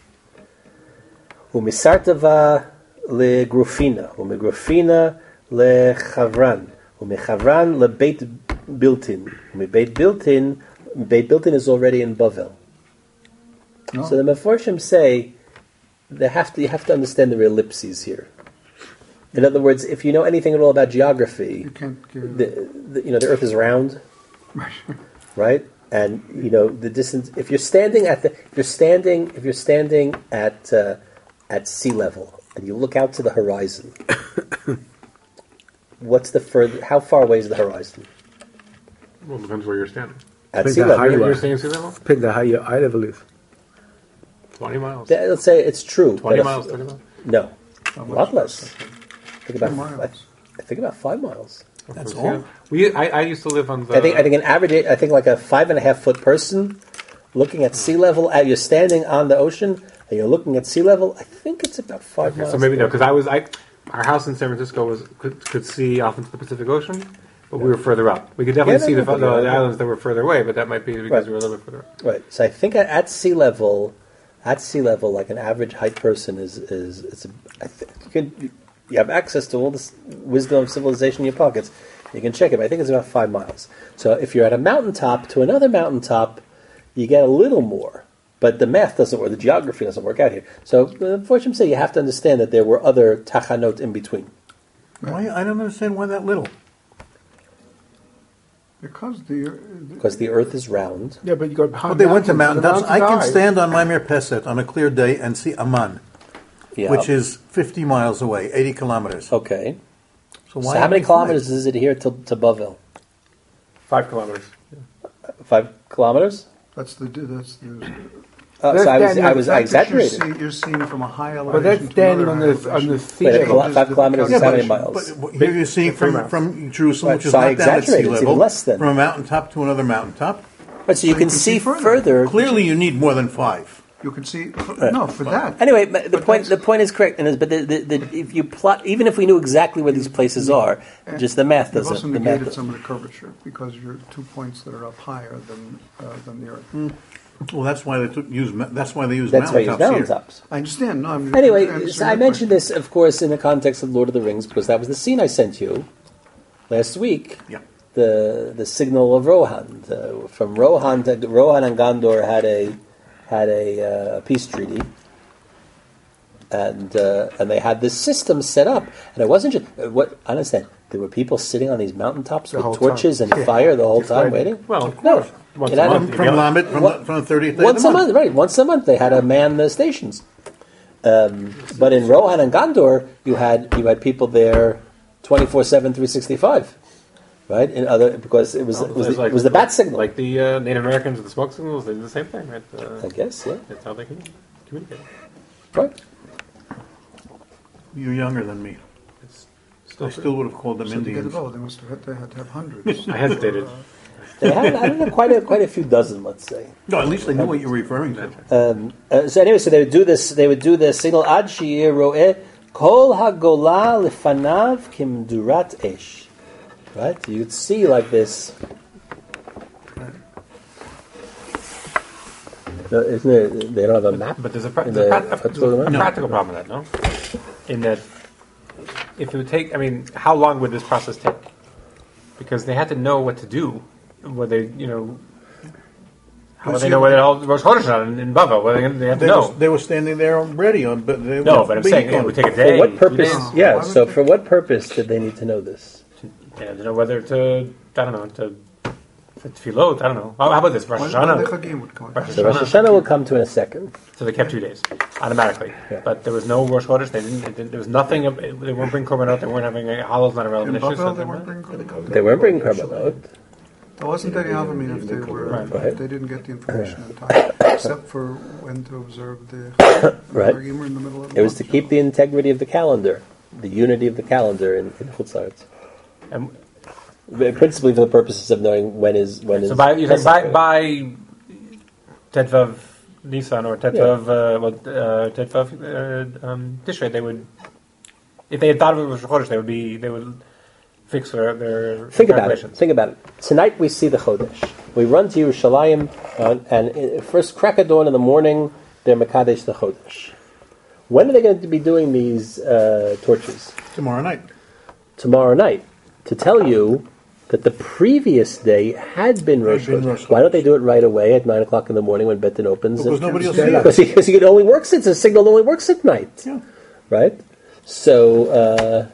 S2: Umisartava le Grufina, Umigrufina le Chavran, Umichavran le Beit Biltin, Umibeit Biltin, Beit Biltin is already in Bavel.
S5: No.
S2: So the Meforshim say they have to you have to understand the ellipses here. In other words, if you know anything at all about geography,
S5: You can't give.
S2: the, the you know the Earth is round, right? And you know the distance. If you're standing at the, if you're standing, if you're standing at uh, at sea level, and you look out to the horizon, what's the further? How far away is the horizon?
S4: Well, depends where you're standing.
S2: At
S6: Depends
S2: sea
S6: how
S2: level,
S6: high you
S4: You're
S6: are.
S4: staying sea level?
S6: Depends on how your eye level is.
S4: twenty miles.
S2: Th- let's say it's true.
S4: twenty
S2: but if-
S4: miles, thirty miles.
S2: No,
S5: How
S2: a
S5: much?
S2: lot less. I think about
S5: Two miles.
S2: I, I think about five miles.
S1: That's
S4: Yeah.
S1: all?
S4: We, I, I used to live on the.
S2: I think I think an average. I think like a five and a half foot person looking at sea level. uh, You're standing on the ocean and you're looking at sea level. I think it's about five
S4: Okay,
S2: miles.
S4: so maybe no, because I was I, our house in San Francisco was could, could see off into the Pacific Ocean, but we were further up. We could definitely
S2: Yeah, no,
S4: see the,
S2: no,
S4: the,
S2: no.
S4: islands that were further away, but that might be because
S2: Right.
S4: we were a little bit further up.
S2: Right. So I think at, at sea level, at sea level, like an average height person is is it's a, I think you can you have access to all this wisdom of civilization in your pockets. You can check it. But I think it's about five miles. So if you're at a mountaintop to another mountaintop, you get a little more. But the math doesn't work. The geography doesn't work out here. So unfortunately, say you have to understand that there were other tachanot in between.
S1: Why? I don't understand why that little.
S5: Because the.
S2: Because the Earth is round.
S6: Yeah, but you got
S1: But they went to mountaintops. I can
S5: stand.
S1: stand on Maimir Peset on a clear day and see Amman,
S2: Yeah.
S1: which is fifty miles away, eighty kilometers.
S2: Okay.
S1: So
S2: So
S1: why
S2: how many
S1: only five?
S2: kilometers is it here to, to Bavel?
S4: Five kilometers.
S2: Five kilometers?
S5: That's the. That's the.
S2: Uh,
S6: That's
S2: so I was,
S6: standing
S2: I
S6: on
S2: was
S5: the
S2: I
S5: fact that you're
S2: exaggerated.
S5: see- You're seeing from a high elevation.
S6: But that's
S5: to
S6: standing
S5: another
S6: on
S5: high
S6: the on
S5: elevation.
S6: the
S2: Wait,
S6: sea
S2: a
S6: level.
S2: kilo- five kilometers
S1: Yeah,
S2: is how many
S1: but,
S2: miles?
S1: but here you're seeing
S4: Big- three
S1: from,
S4: miles.
S1: from Jerusalem,
S2: Right,
S1: which is
S2: so I
S1: not down at sea
S2: exaggerated. It's even
S1: level,
S2: less than-
S1: from a mountaintop to another mountaintop.
S2: But so you
S5: So
S2: can see further.
S5: further.
S1: Clearly, you need more than five.
S5: You can see. No, for that.
S2: Anyway, but the
S5: But
S2: point
S5: that's-
S2: the point is correct, and is, but the, the, the, if you plot, even if we knew exactly where these places are, just the math
S5: You've also
S2: doesn't. The math
S5: negated
S2: doesn't.
S5: some of the curvature because you're two points that are up higher than uh, than the Earth.
S2: Hmm.
S1: Well, that's why they took, use. ma- That's why they use
S2: That's why you use
S1: mountaintops here.
S2: mountaintops.
S5: I understand. No, I'm
S2: Anyway,
S5: I'm
S2: so I mentioned this, of course, in the context of Lord of the Rings, because that was the scene I sent you last week.
S1: Yeah.
S2: The the signal of Rohan. The, from Rohan to Rohan and Gondor had a had a uh, peace treaty. and uh, and they had this system set up, and it wasn't just uh, what I understand. There were people sitting on these mountaintops
S4: The
S2: with
S4: whole
S2: torches
S4: time.
S2: and
S4: Yeah.
S2: fire the whole
S4: Just
S2: time
S4: waiting.
S2: waiting.
S4: Well, of
S2: no,
S4: course. Once
S2: It
S4: a
S2: had
S4: month.
S2: a-
S1: From Lamed, from,
S2: What-
S1: the, from the thirtieth day
S2: once
S1: of
S2: a
S1: the month.
S2: month, right? Once a month, they had to man the stations. Um, but in Rohan and Gondor, you had you had people there twenty-four seven, three sixty-five, right? In other because it was
S4: Well,
S2: it was
S4: it's
S2: the,
S4: like-
S2: it was the bat signal.
S4: Like the uh, Native Americans with the smoke signals, they do the same thing, right? Uh,
S2: I guess, yeah,
S4: that's how they can communicate.
S2: right.
S1: You're younger than me.
S4: It's
S1: I
S4: still
S1: still would have called them
S5: So to get
S1: Indians.
S5: it all, they must have had, they had to have hundreds.
S4: I hesitated.
S2: They had I don't know quite a quite a few dozen, let's say.
S1: No, at least they knew what you were referring to.
S2: Um, uh, so anyway, so they would do this. They would do the signal ad shi'ir ro'eh kol hagola lefanav kimdurat esh. Right, you could see like this. No, isn't it? They don't have a map.
S4: But there's a, pra-
S2: In
S4: there's a,
S2: the-
S4: pra- a-
S2: what's going on?
S4: a practical problem with that, no? In that, if it would take, I mean, how long would this process take? Because they had to know what to do, whether they, you know, how would they know whether all Rosh Chodesh or not in, in Bava? Well, they, they have to
S1: They,
S4: know.
S1: was, they were standing there ready on, but they
S4: No, but I'm saying it would take a day.
S2: For what
S4: two
S2: purpose?
S4: days.
S2: Yeah.
S5: Why would
S2: So
S5: they-
S2: for what purpose did they need to know this?
S4: They had to know whether to, I don't know, to, to tefillot, I don't know. How, how about this? Rosh
S5: When, when the
S4: Hashanah.
S5: Chagim would come.
S4: Rosh
S2: So Rosh Hashanah will come to in a second.
S4: So they kept two days automatically,
S2: Yeah.
S4: but there was no Rosh Chodesh. They didn't, it didn't. There was nothing. of- They weren't bringing korbanot. They weren't having halal. Not a
S5: In
S4: relevant issue. so
S5: Babel, they
S4: they
S5: weren't
S4: weren't-
S5: bringing Korban.
S2: They weren't bringing karbalot.
S5: There wasn't any Avamim if they were,
S4: Right.
S5: if they didn't get the information in time, except for when to observe the
S2: Right.
S5: Chagim were in the middle of the
S2: It was to
S5: month.
S2: keep the integrity of the calendar, the unity of the calendar in, in Chutz La'aretz.
S4: And
S2: Principally for the purposes of knowing when is when is.
S4: so by you think by,
S2: necessary.
S4: by Tetvav Nisan or Tetvav uh, well, uh, Tetvav uh, um, Tishrei, they would, if they had thought of it was Rosh Chodesh, they would be they would fix their their
S2: Think about it.
S4: calculations.
S2: Think about it. Tonight we see the Chodesh. We run to Yerushalayim, uh, and uh, first crack of dawn in the morning, they're Mekadesh the Chodesh. When are they going to be doing these uh, torches?
S1: tomorrow night.
S2: Tomorrow night. To tell you that the previous day had been Rosh
S1: been
S2: Chodesh.
S1: Rosh
S2: Why don't they do it right away at nine o'clock in the morning when Betin opens?
S1: Because
S2: and-
S1: nobody will see it.
S2: because he, because he only works. It's a signal only works at night.
S1: Yeah.
S2: Right. So. Uh,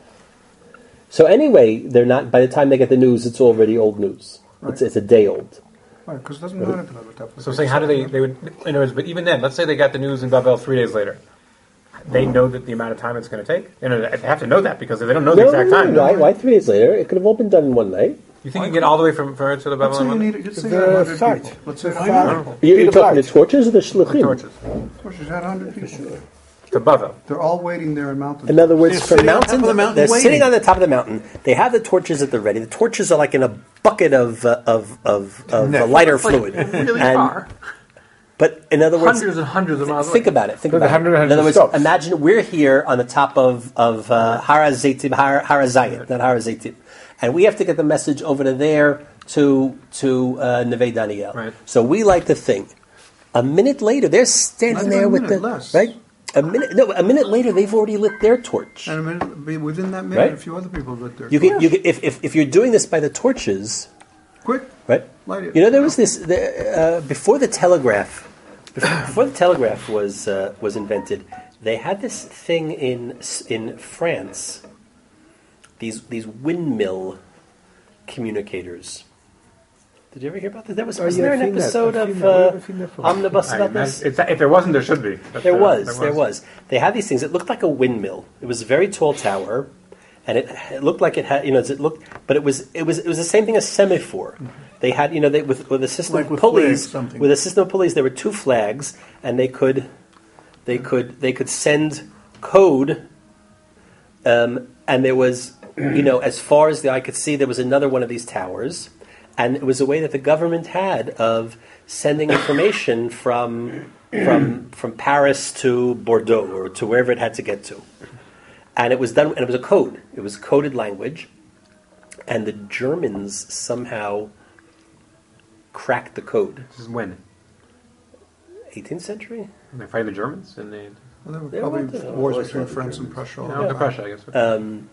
S2: so anyway, they're not. By the time they get the news, it's already old news.
S5: Right.
S2: It's it's a day old.
S5: Right, because it doesn't matter to them at that point.
S4: So I'm saying, how do they? They would. In other words, but even then, let's say they got the news in Babel three days later. They know that the amount of time it's going to take. You know, they have to know that because if they don't know the
S2: No,
S4: exact
S2: no, no,
S4: time,
S2: Why, why three days later? It could have all been done in one night.
S4: you think you can get all the way from from to the
S5: Let's
S4: Babel
S5: say
S4: in
S5: you
S4: one
S5: need,
S4: day?
S5: let's say
S6: The
S5: you had one hundred
S6: site.
S5: people. Let's say
S6: The
S5: one
S6: site.
S5: hundred people.
S2: You,
S6: Feet
S2: you're
S6: of
S2: talking
S6: light.
S2: the torches or the shluchim?
S4: Torches
S5: Of course, you had one hundred people.
S4: to Babel.
S5: They're all waiting there in mountains.
S2: In other words,
S1: They're
S2: for
S1: sitting on top
S2: mountains,
S1: of the mountain
S2: they're
S1: waiting.
S2: sitting on the top of the mountain. They have the torches at the ready. The torches are like in a bucket of uh, of of, of uh, lighter fluid.
S4: Really
S2: And-
S4: far.
S2: But in other words,
S4: Hundreds and hundreds of miles away.
S2: think about it. Think
S6: But the
S2: about it.
S6: hundred and
S2: In other words,
S6: stops.
S2: imagine we're here on the top of of uh, Har Zaytim, Har Har Zayit, not Har Zaytim, and we have to get the message over to there to to uh, Neve Daniel.
S4: Right.
S2: So we like to think. A minute later, they're standing
S5: Not
S2: there
S5: even a
S2: with
S5: minute,
S2: the
S5: less.
S2: right. A minute, no, a minute later, they've already lit their torch.
S5: And a minute, be- within that minute,
S2: Right.
S5: a few other people lit their
S2: You can,
S5: torch.
S2: you can, if, if if you're doing this by the torches,
S5: Quick,
S2: right?
S5: light it.
S2: You know, there was this the, uh, before the telegraph. Before, before the telegraph was uh, was invented, they had this thing in in France. These these windmill communicators. Did you ever hear about this? There was
S6: Oh,
S2: wasn't
S6: yeah,
S2: there
S6: I've
S2: an
S6: seen that.
S2: episode
S6: I've
S2: of
S6: seen that. Where
S2: uh,
S6: have I seen that from?
S2: Omnibus
S4: I
S2: about
S4: imagine-
S2: this?
S4: it's- if there wasn't, there should be. But,
S2: There
S4: uh,
S2: was, there was. They had these things. It looked like a windmill. It was a very tall tower, and it, it looked like it had, you know, it looked, but it was, it was, it was the same thing as semaphore. They had, you know, they, with with a system
S1: Like
S2: of
S1: with
S2: pulleys,
S1: flags, something.
S2: with a system of pulleys, there were two flags, and they could, they could, they could send code, um, and there was, you know, as far as the eye could see, there was another one of these towers, and it was a way that the government had of sending information from from from Paris to Bordeaux or to wherever it had to get to, and it was done. And it was a code. It was coded language, and the Germans somehow cracked the code.
S4: This is when
S2: eighteenth century.
S4: they fight the Germans and they.
S5: Well, there were
S2: They
S5: probably
S2: were the-
S5: wars
S2: wars
S5: between
S2: with
S5: France and Prussia. all
S4: No,
S5: the
S4: the
S5: time.
S4: Prussia, I guess.
S2: Um,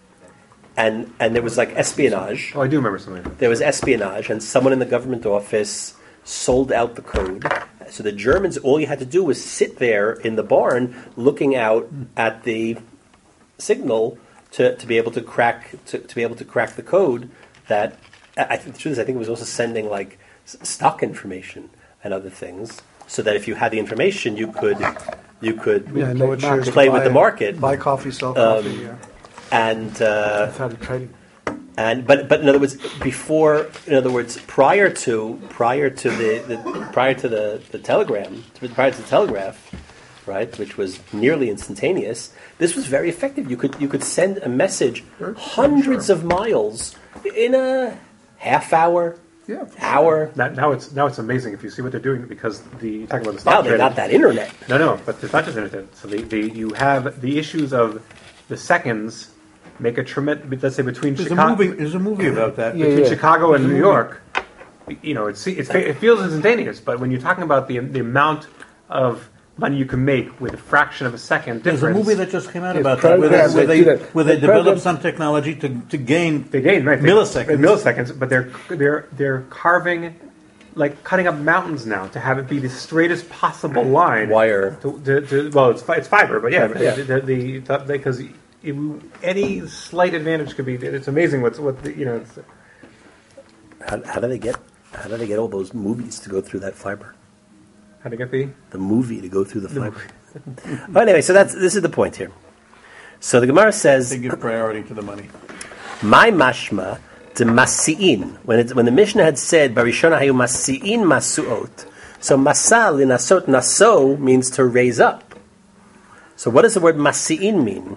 S2: and and there was like espionage.
S4: oh, I do remember something.
S2: There was espionage, and someone in the government office sold out the code, so the Germans, all you had to do was sit there in the barn, looking out at the signal to, to be able to crack to, to be able to crack the code. That I think the truth is, I think it was also sending like stock information and other things, so that if you had the information, you could you could
S5: Yeah, know what shares to
S2: play with
S5: buy
S2: the
S5: and
S2: market.
S5: Buy coffee, sell
S2: Um,
S5: coffee. yeah.
S2: and uh,
S6: Insider trading.
S2: and but but in other words, before in other words, prior to prior to the, the prior to the, the telegram, prior to the telegraph, right, which was nearly instantaneous, this was very effective. You could you could send a message
S5: Sure,
S2: hundreds
S5: sure.
S2: of miles in a half hour,
S5: Yeah.
S2: hour.
S4: Now, now it's now it's amazing if you see what they're doing because the you're talking about the
S2: Now
S4: stock
S2: they
S4: trading.
S2: got that internet.
S4: No, no, but it's not just internet. So the, the you have the issues of the seconds make a tremendous. Let's say between
S1: There's a
S4: Chicago,
S1: movie. There's a movie about that.
S6: Yeah,
S4: between
S6: yeah.
S4: Chicago and New York, you know, it's, it's it feels instantaneous. But when you're talking about the the amount of money you can make with a fraction of a second
S1: There's
S4: difference,
S1: a movie that just came out
S6: Yes,
S1: about that, where
S6: programs
S1: they, where
S6: that
S1: they,
S6: do that.
S1: where they
S6: The
S1: developed
S6: programs-
S1: some technology to, to gain
S4: they gain right they-
S1: milliseconds.
S4: milliseconds, but they're they're they're carving. Like cutting up mountains now to have it be the straightest possible line.
S2: Wire.
S4: To, to, to, well, it's fi- it's fiber, but yeah,
S2: Yeah.
S4: the the, the, because any slight advantage could be. It's amazing what's what the, you know. It's,
S2: How, how do they get? How do they get all those movies to go through that fiber?
S4: how to get the
S2: The movie to go through the fiber. But anyway, so that's this is the point here. So the Gemara says,
S1: They give priority to the money.
S2: "My mashma de masiin." When it, when the Mishnah had said, "Barishona hayu masiin masuot," so masal linasot naso means to raise up. So what does the word masiin mean?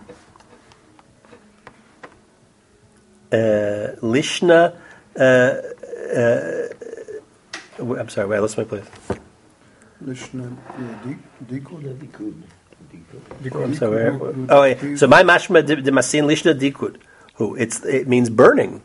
S2: Uh, lishna. Uh, uh, I'm sorry. Wait, I lost my place.
S5: Lishna, yeah, di- dikud.
S3: Dikud. Dikud.
S2: I'm sorry. where- Oh, yeah. So my mashma de, de masin lishna dikud. Who? It's it means burning.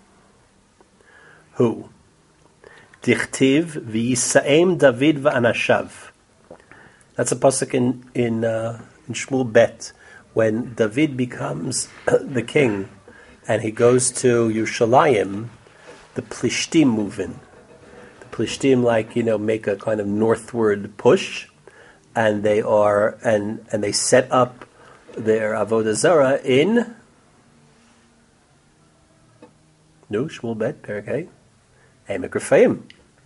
S2: Who? Dichtiv v'yisaem David v'anashav. That's a pasuk in in, uh, in Shmuel Bet when David becomes the king and he goes to Yerushalayim. The Plishtim move in. The Plishtim, like you know, make a kind of northward push, and they are and and they set up their avodah zarah in no Shmuel Bet Perek Emek Rephaim,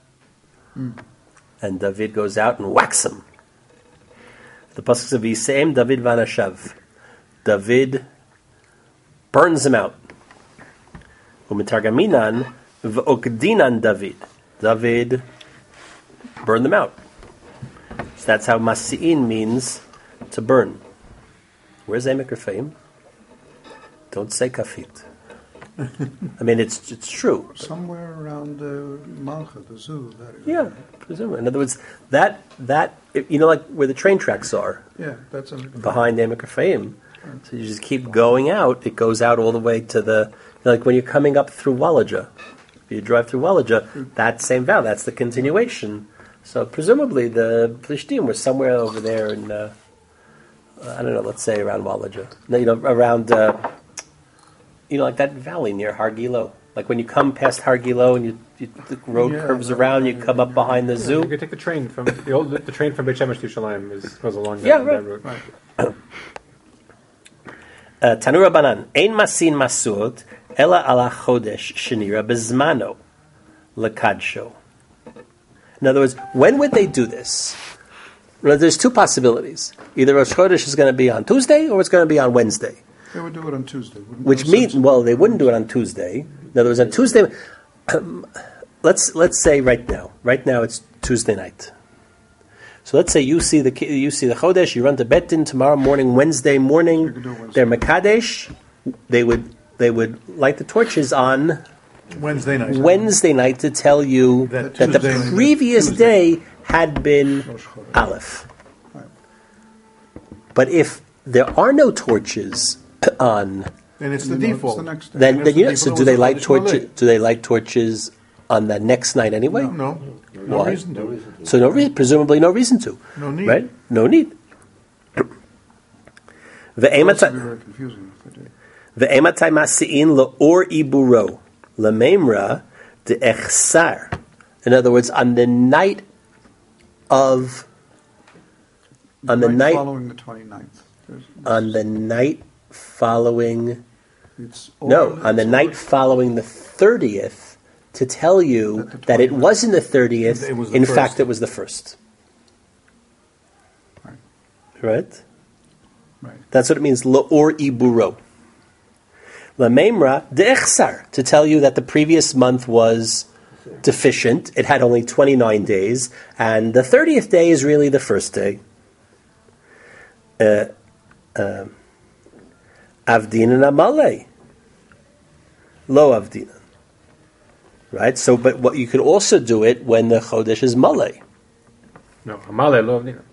S2: and David goes out and whacks him. The pasuk says V'yiseim David v'anashav. David burns him out. U'mitargaminan v'okdinan David. David burned them out. So that's how masi'in means to burn. Where's Emek Rephaim? Don't say kafit. I mean, it's it's true.
S5: Somewhere around the Malcha, the zoo. That is.
S2: Yeah, presumably. In other words, that that you know, like where the train tracks are
S5: Yeah, that's a.
S2: behind Emek Rephaim. So you just keep going out. It goes out all the way to the you know, like when you're coming up through Wallajah. If you drive through Wallajah, that same valley, that's the continuation. So presumably the Plishtim were somewhere over there in uh, I don't know, let's say around Wallajah. No, you know, around. Uh, You know, like that valley near Hargilo. Like when you come past Hargilo and you, you the road
S5: Yeah,
S2: curves
S5: that-
S2: around, you come up behind the
S4: you
S2: zoo.
S4: could take the train from the old the train from Beit Shemesh to Yerushalayim is goes along that,
S2: Yeah,
S4: that
S2: right.
S4: route.
S2: Uh, Tanura Banan, Ein masin masut, ela ala chodesh shenira bezmano, lekadsho. In other words, when would they do this? Well, there's two possibilities. Either Rosh Chodesh is going to be on Tuesday or it's going to be on Wednesday.
S5: They would do it on Tuesday. wouldn't
S2: Which
S5: no
S2: means,
S5: sense-
S2: well, they wouldn't do it on Tuesday. In other words, on Tuesday, um, let's let's say right now, right now it's Tuesday night. So let's say you see the ki- you see the Chodesh, you run to Betin tomorrow morning, Wednesday morning.
S5: could do Wednesday.
S2: They're Mekadesh. They would they would light the torches on
S1: Wednesday night.
S2: Wednesday night to tell you
S1: That
S2: that, the
S1: Tuesday-
S2: previous
S1: Tuesday.
S2: day had been
S5: Rosh Chodesh.
S2: Aleph.
S5: Right.
S2: But if there are no torches on.
S1: And it's the
S5: You know, it's
S1: default.
S5: the next day.
S2: Then,
S1: That's
S2: then
S1: the
S2: you know,
S1: default
S2: so
S1: was
S2: do they
S1: the
S2: light
S1: Chodesh
S2: torches?
S1: Malay.
S2: Do they light torches on the next night anyway?
S1: No, no, no
S2: Why?
S1: reason to.
S2: So no reason, presumably no reason to.
S1: No need.
S2: Right? No need.
S5: It would also be
S2: Ve'ematai
S5: very confusing if they did.
S2: ve'ematai masi'in le'or iburo le'memra de'echsar. In other words, on the night of on the night
S5: following the twenty-ninth. There's-
S2: on the night following
S5: It's
S2: no
S5: all-
S2: on the
S5: it's
S2: night
S5: all-
S2: following the thirtieth to tell you
S5: That the
S2: that it
S5: 29th.
S2: wasn't the thirtieth.
S1: It was the
S2: In
S1: first.
S2: fact, it was the first.
S5: Right.
S2: Right.
S5: Right.
S2: That's what it means. Lo or iburo. La memra de'echsar, to tell you that the previous month was deficient. It had only twenty-nine days, and the thirtieth day is really the first day. Uh, uh, Avdinan amale. Lo avdinan. Right? So, but what you could also do it when the chodesh is male.
S4: No, Amale lo avdina.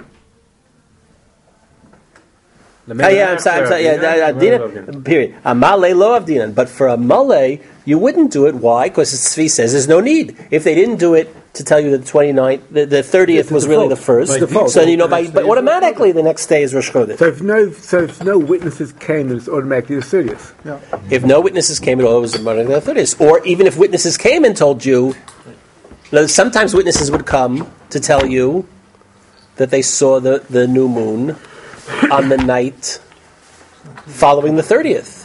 S2: Oh, yeah, I'm sorry, I'm sorry. Yeah, uh, Avdinan, period. Amale lo avdinan. But for a male, you wouldn't do it. Why? Because Tzvi says there's no need. If they didn't do it to tell you that the twenty-ninth, the, the thirtieth was really the first,
S6: default.
S2: so you know, by, but automatically the next day is Rosh Chodesh.
S6: So if no, so if no witnesses came, then it's automatically the thirtieth.
S5: Yeah.
S2: If no witnesses came at all, it was automatically the thirtieth. Or even if witnesses came and told you, now, sometimes witnesses would come to tell you that they saw the, the new moon on the night following the thirtieth.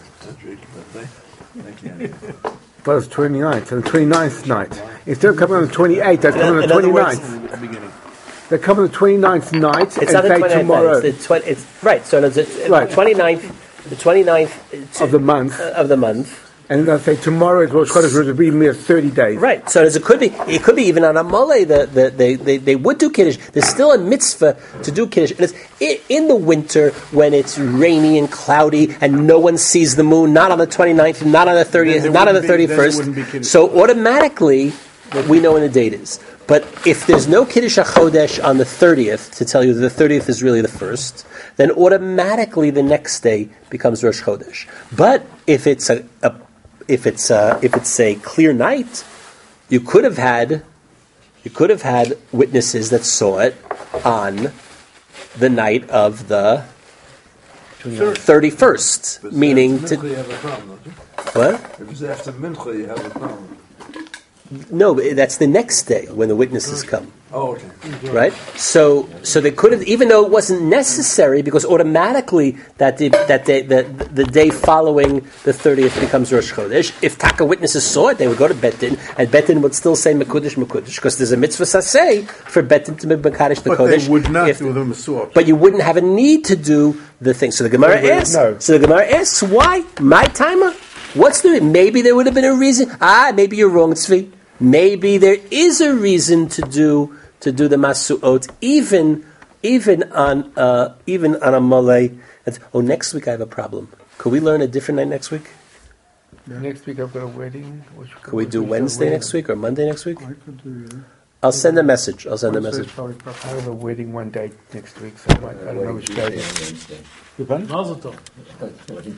S6: But it's twenty-ninth, and the twenty-ninth night. Instead of coming on the twenty-eighth, they're coming on the
S2: In other words,
S6: twenty-ninth. They come on the twenty-ninth night
S2: It's
S6: and
S2: not the
S6: say
S2: twenty-ninth
S6: tomorrow
S2: night. It's the twenty, it's, right, so it's, it's
S6: Right.
S2: the twenty-ninth, the twenty-ninth
S6: of the month,
S2: of the month.
S6: and they'll say tomorrow is Rosh Chodesh, which will be mere thirty days.
S2: Right, so as it could be, it could be even on a mole. The, the, they, they they would do kiddush. There's still a mitzvah to do kiddush, and it's i- in the winter when it's rainy and cloudy and no one sees the moon. Not on the twenty-ninth, not on the thirtieth,
S1: Then there
S2: not on the
S1: wouldn't be- then there wouldn't be
S2: thirty-first.
S1: kiddush.
S2: So automatically, we know when the date is. But if there's no kiddush hachodesh on the thirtieth to tell you that the thirtieth is really the first, then automatically the next day becomes Rosh Chodesh. But if it's a, a if it's a, if it's a clear night, you could have had you could have had witnesses that saw it on the night of the thirty-first, meaning
S8: Mincha,
S2: to,
S8: you have a problem, don't you?
S2: what?
S8: If it's after Mincha, you have a problem.
S2: No, but that's the next day when the witnesses come.
S8: Oh, okay.
S2: Right? So, so they could have, even though it wasn't necessary, because automatically that the, that day, the, the day following the thirtieth becomes Rosh Chodesh. If Taka witnesses saw it, they would go to Bet Din, and Bet Din would still say Mekudesh, Mekudesh, because there's a mitzvah saseh for Bet Din to be Mekadesh the
S1: But
S2: Kodesh.
S1: they would not
S2: if-
S1: do the Masur.
S2: But you wouldn't have a need to do the thing. So the Gemara
S6: No,
S2: asks.
S6: no.
S2: So the Gemara asks, why my timer? What's the? Maybe there would have been a reason. Ah, maybe you're wrong, Tzvi. Maybe there is a reason to do to do the masuot, even even on uh, even on a malay. Oh, next week I have a problem. Could we learn a different night next week?
S6: Next week I've got a wedding. Which
S2: Could we do Wednesday next week or Monday next week?
S5: I could do either.
S2: I'll send a message. I'll send a
S5: Wednesday's
S2: message.
S5: probably
S6: I
S5: preferable.
S6: have a wedding one day next week, so I, might, I don't know which day. it is.
S7: Mazel tov.